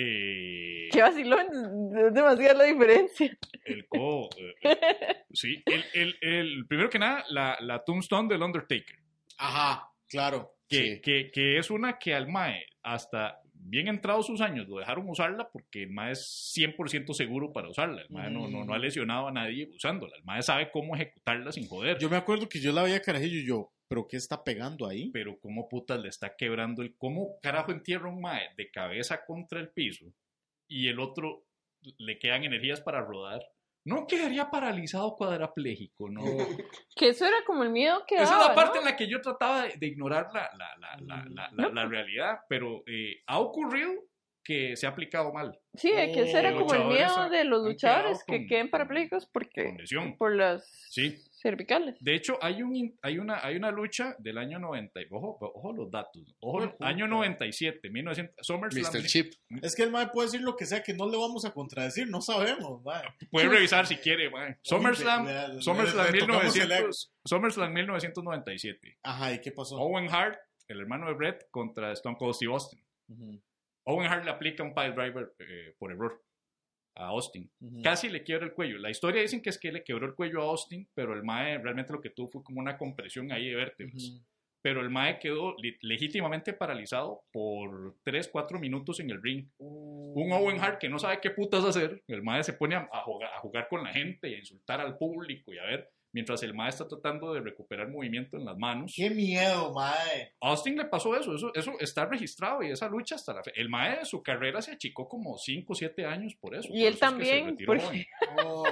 Eh, Qué vacilón, es demasiada la diferencia. el co... eh, eh, sí, el, el, el, primero que nada, la, la Tombstone del Undertaker. Ajá, claro. Que, Sí. que, que es una que al Mae, hasta bien entrados sus años, lo dejaron usarla porque el Mae es cien por ciento seguro para usarla. El Mae no, no, no ha lesionado a nadie usándola. El Mae sabe cómo ejecutarla sin joder. Yo me acuerdo que yo la veía carajillo y yo, ¿pero qué está pegando ahí? Pero cómo putas le está quebrando el... ¿Cómo carajo entierra un Mae de cabeza contra el piso y el otro le quedan energías para rodar? No quedaría paralizado cuadraplégico, ¿no? Que eso era como el miedo que Esa es daba, la parte ¿no? en la que yo trataba de, de ignorar la, la, la, la, la, la, la realidad, pero eh, ha ocurrido que se ha aplicado mal, Sí, que ese era Los como el luchadores miedo han- de los han luchadores quedado que con- queden parapléjicos porque con lesión. por las Sí. cervicales. De hecho, hay, un, in- hay, una, hay una lucha del año noventa, y- ojo, ojo los datos, ojo, Hijo de puta. año noventa y siete, mil novecientos, SummerSlam, mister Chip. Es que el mae puede decir lo que sea, que no le vamos a contradecir, no sabemos, mae. puede revisar si quiere, mae. SummerSlam, Le- le- SummerSlam, le tocamos el mil novecientos, SummerSlam mil novecientos noventa y siete. Ajá, ¿y qué pasó? Owen Hart el hermano de Bret, contra Stone Cold Steve Austin. Ujú, Owen Hart le aplica un pile driver eh, por error a Austin. ujú. Casi le quiebra el cuello. La historia dicen que es que le quebró el cuello a Austin, pero el mae realmente lo que tuvo fue como una compresión ahí de vértebras. Ujú. Pero el mae quedó li- legítimamente paralizado por tres, cuatro minutos en el ring. Uh. Un Owen Hart que no sabe qué putas hacer. El mae se pone a, a jugar, a jugar con la gente y a insultar al público y a ver, mientras el mae está tratando de recuperar movimiento en las manos. Qué miedo, mae. Austin le pasó eso, eso, eso está registrado y esa lucha hasta la fe. El mae, su carrera se achicó como cinco o siete años por eso. Y por él eso es que se también, retiró porque- joven. Oh.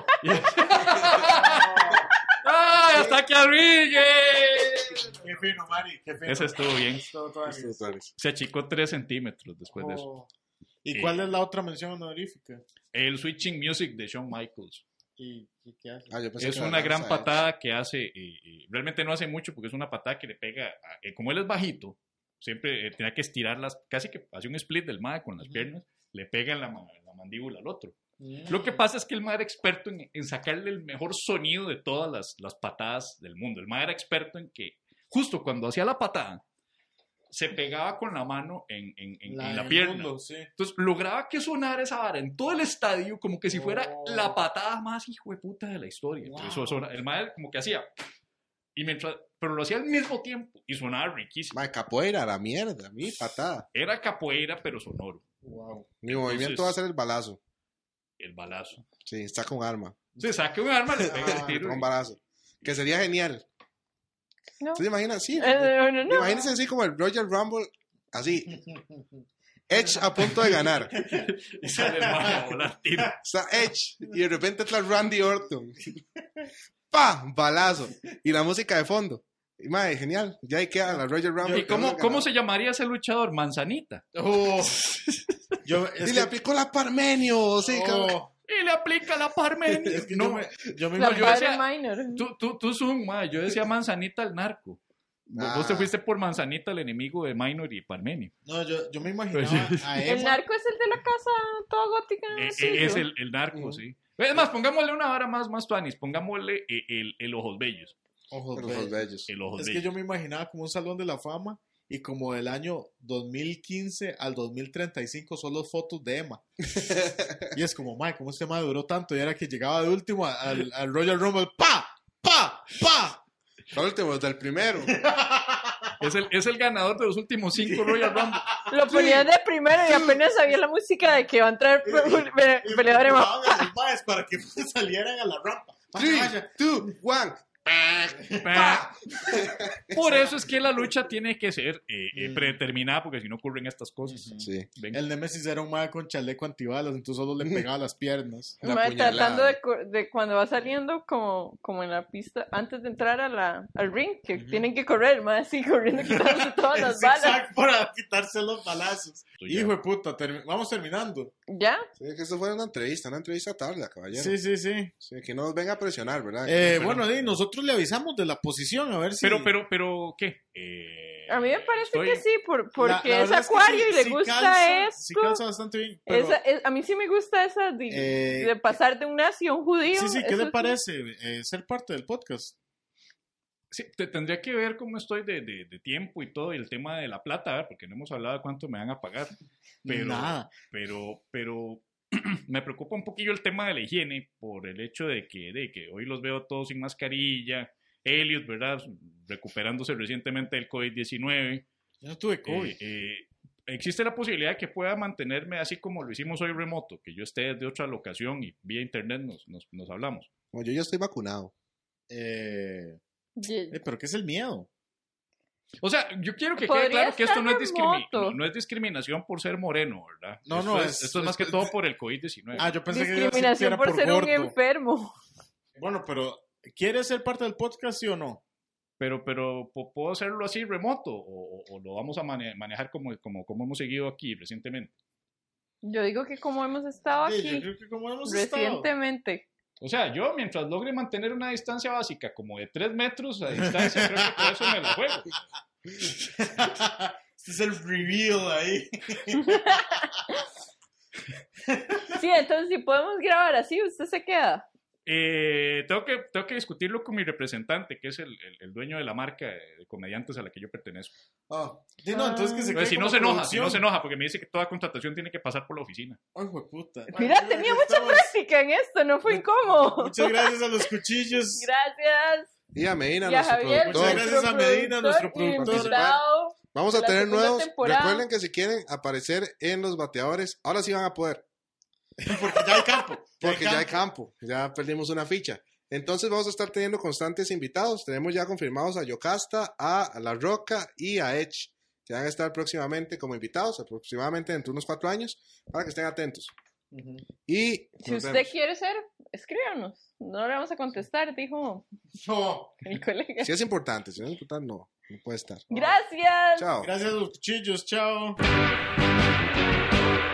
¡Ay, hasta aquí Arville! Qué fino, Mari, qué fino. Ese estuvo bien. Estuvo todo bien. Se achicó tres centímetros después de eso. Oh. ¿Y Eh. cuál es la otra mención honorífica? El Switching Music de Shawn Michaels. ¿Y, y qué hace? Ah, yo pensé Es que la una gran lanza Edge. patada que hace, eh, eh, realmente no hace mucho porque es una patada que le pega, a- eh, como él es bajito, siempre eh, tenía que estirarlas, casi que hace un split del mae con las Ujú. piernas, le pega en la, ma- en la mandíbula al otro. Mm. Lo que pasa es que el mae era experto en, en sacarle el mejor sonido de todas las, las patadas del mundo. El mae era experto en que justo cuando hacía la patada, se pegaba con la mano en, en- en- en la del pierna. mundo, sí. Entonces lograba que sonara esa vara en todo el estadio como que si fuera Oh. la patada más hijo de puta de la historia. Wow. Eso sona- el mae como que hacía, y mientras, pero lo hacía al mismo tiempo y sonaba riquísimo. Mae, capoeira, la mierda, mi patada. Era capoeira pero sonoro, Wow. Mi movimiento va a ser el balazo. el balazo. Sí, está con arma. Se saca un arma, le pega el Ah, tiro. Un balazo. Que sería genial. No. ¿Se imagina? Sí. Eh, no, no, no. Imagínense así como el Royal Rumble, así. Edge a punto de ganar. Y sale el mae a volar tiro. Está Edge y de repente entra Randy Orton. ¡Pa! Balazo. Y la música de fondo. Y mae, genial. Ya ahí queda la Royal Rumble. ¿Y cómo, cómo se llamaría ese luchador? Manzanita. Oh. Yo, es Y que- le aplicó la Parmenio. Sí, cabrón. Oh. Y le aplica la Parmenio. Es que No, yo me, yo me La imagino- yo padre decía- minor. Tú, tú, tú zoom, mae. Yo decía Manzanita el narco. Vos- Ah. Vos te fuiste por Manzanita, el enemigo de Minor y Parmenio. No, yo, yo me imaginaba a El Emma. narco es el de la casa toda gótica. Eh, sí, eh, es yo. el, el narco, Ujú. sí. Es más, pongámosle una vara más, más tuanis. Pongámosle eh, el, el Ojos Bellos. Ojos Los bellos. bellos. El Ojos Es que Bellos. yo me imaginaba como un salón de la fama y como del año dos mil quince al dos mil treinta y cinco son las fotos de Emma. Y es como, mae, ¿cómo este mae duró tanto? Y era que llegaba de último al, al Royal Rumble, ¡pa! ¡pa! ¡pa! El último, del primero. Es el, es el ganador de los últimos cinco Royal Rumble. Lo ponían de primero y apenas sabía la música de que va a entrar Y- pe- Y peleador más. empujaban a los maes para que salieran a la rampa. Vaya, Three, vaya. two, one. Por eso es que la lucha tiene que ser eh, eh, Mm. predeterminada, porque si no ocurren estas cosas. Ujú. Sí. Ven. El Nemesis era un mae con chaleco antibalas, entonces solo le pegaba las piernas. La Mae, puñalada. tratando de, co- de cuando va saliendo como, como en la pista antes de entrar a la, al ring, que Ujú. tienen que correr, más así corriendo quitándose todas las balas. Zigzag para quitarse los balazos. Estoy ya. Hijo de puta, termi- vamos terminando. ¿Ya? Sí, que esto fue una entrevista, una entrevista tarde, caballero. Sí, sí, sí. Sí, que no nos venga a presionar, ¿verdad? Eh, Pero- bueno, di, nosotros le avisamos de la posición, a ver si... Pero, pero, pero, ¿qué? Eh, A mí me parece estoy- que sí, por, La- porque la es verdad que acuario sí- y le sí gusta calza- esto. Sí calza bastante bien. Pero, Esa- es- a mí sí me gusta esa de, Eh, de pasar de un nazi a un judío. sí, sí, ¿qué eso le sí. parece eh, ser parte del podcast? Sí, te tendría que ver cómo estoy de, de, de tiempo y todo, y el tema de la plata, ¿verdad? Porque no hemos hablado de cuánto me van a pagar. Pero, Nada. pero, pero me preocupa un poquillo el tema de la higiene por el hecho de que, de que hoy los veo todos sin mascarilla. Elliot, ¿verdad? Recuperándose recientemente del COVID diecinueve. Yo no tuve COVID. Eh, eh, existe la posibilidad de que pueda mantenerme así como lo hicimos hoy remoto, que yo esté desde otra locación y vía internet nos, nos, nos hablamos. Bueno, yo ya estoy vacunado. Eh, Ye- eh, pero ¿qué es el miedo? O sea, yo quiero que quede Podría claro que esto no es, estar discrimi- remoto. no, no es discriminación por ser moreno, ¿verdad? No, esto no, es, es- esto es más es- que todo por el COVID diecinueve. Ah, yo pensé que iba a decir que Discriminación era por, por ser gordo. un enfermo. Bueno, pero ¿quieres ser parte del podcast, sí o no? Pero, pero ¿po- ¿puedo hacerlo así remoto o, o- o lo vamos a mane- manejar como, como, como hemos seguido aquí recientemente? Yo digo que como hemos estado Sí, yo aquí creo que como hemos estado. recientemente. O sea, yo mientras logre mantener una distancia básica como de tres metros a distancia, creo que por eso me la juego. Este es el reveal ahí. Sí, entonces si podemos grabar así, usted se queda. Eh, tengo, que, tengo que discutirlo con mi representante, que es el, el, el dueño de la marca de comediantes a la que yo pertenezco. Ah, sí, no, entonces que se Entonces, quede si no como se enoja, si producción. no se enoja, porque me dice que toda contratación tiene que pasar por la oficina. Ay, puta. Mira, tenía mucha práctica en esto, no fue incómodo. Muchas gracias a los cuchillos. Gracias. Y a Medina, Y a nuestro Javier, productor. Muchas gracias a Medina, nuestro productor y productor. invitado Vamos de a la tener segunda nuevos. temporada. Recuerden que si quieren aparecer en los bateadores, ahora sí van a poder. Porque ya hay campo. Porque ya hay campo. Ya perdimos una ficha. Entonces vamos a estar teniendo constantes invitados. Tenemos ya confirmados a Yocasta, a La Roca y a Edge, que van a estar próximamente como invitados, aproximadamente dentro de unos cuatro años, para que estén atentos. Uh-huh. Y Si nos usted vemos. quiere ser, escríbanos. No le vamos a contestar, dijo No. mi colega. Si es importante, si no es importante, no, no puede estar. Gracias. Chao. Gracias a los cuchillos. Chao.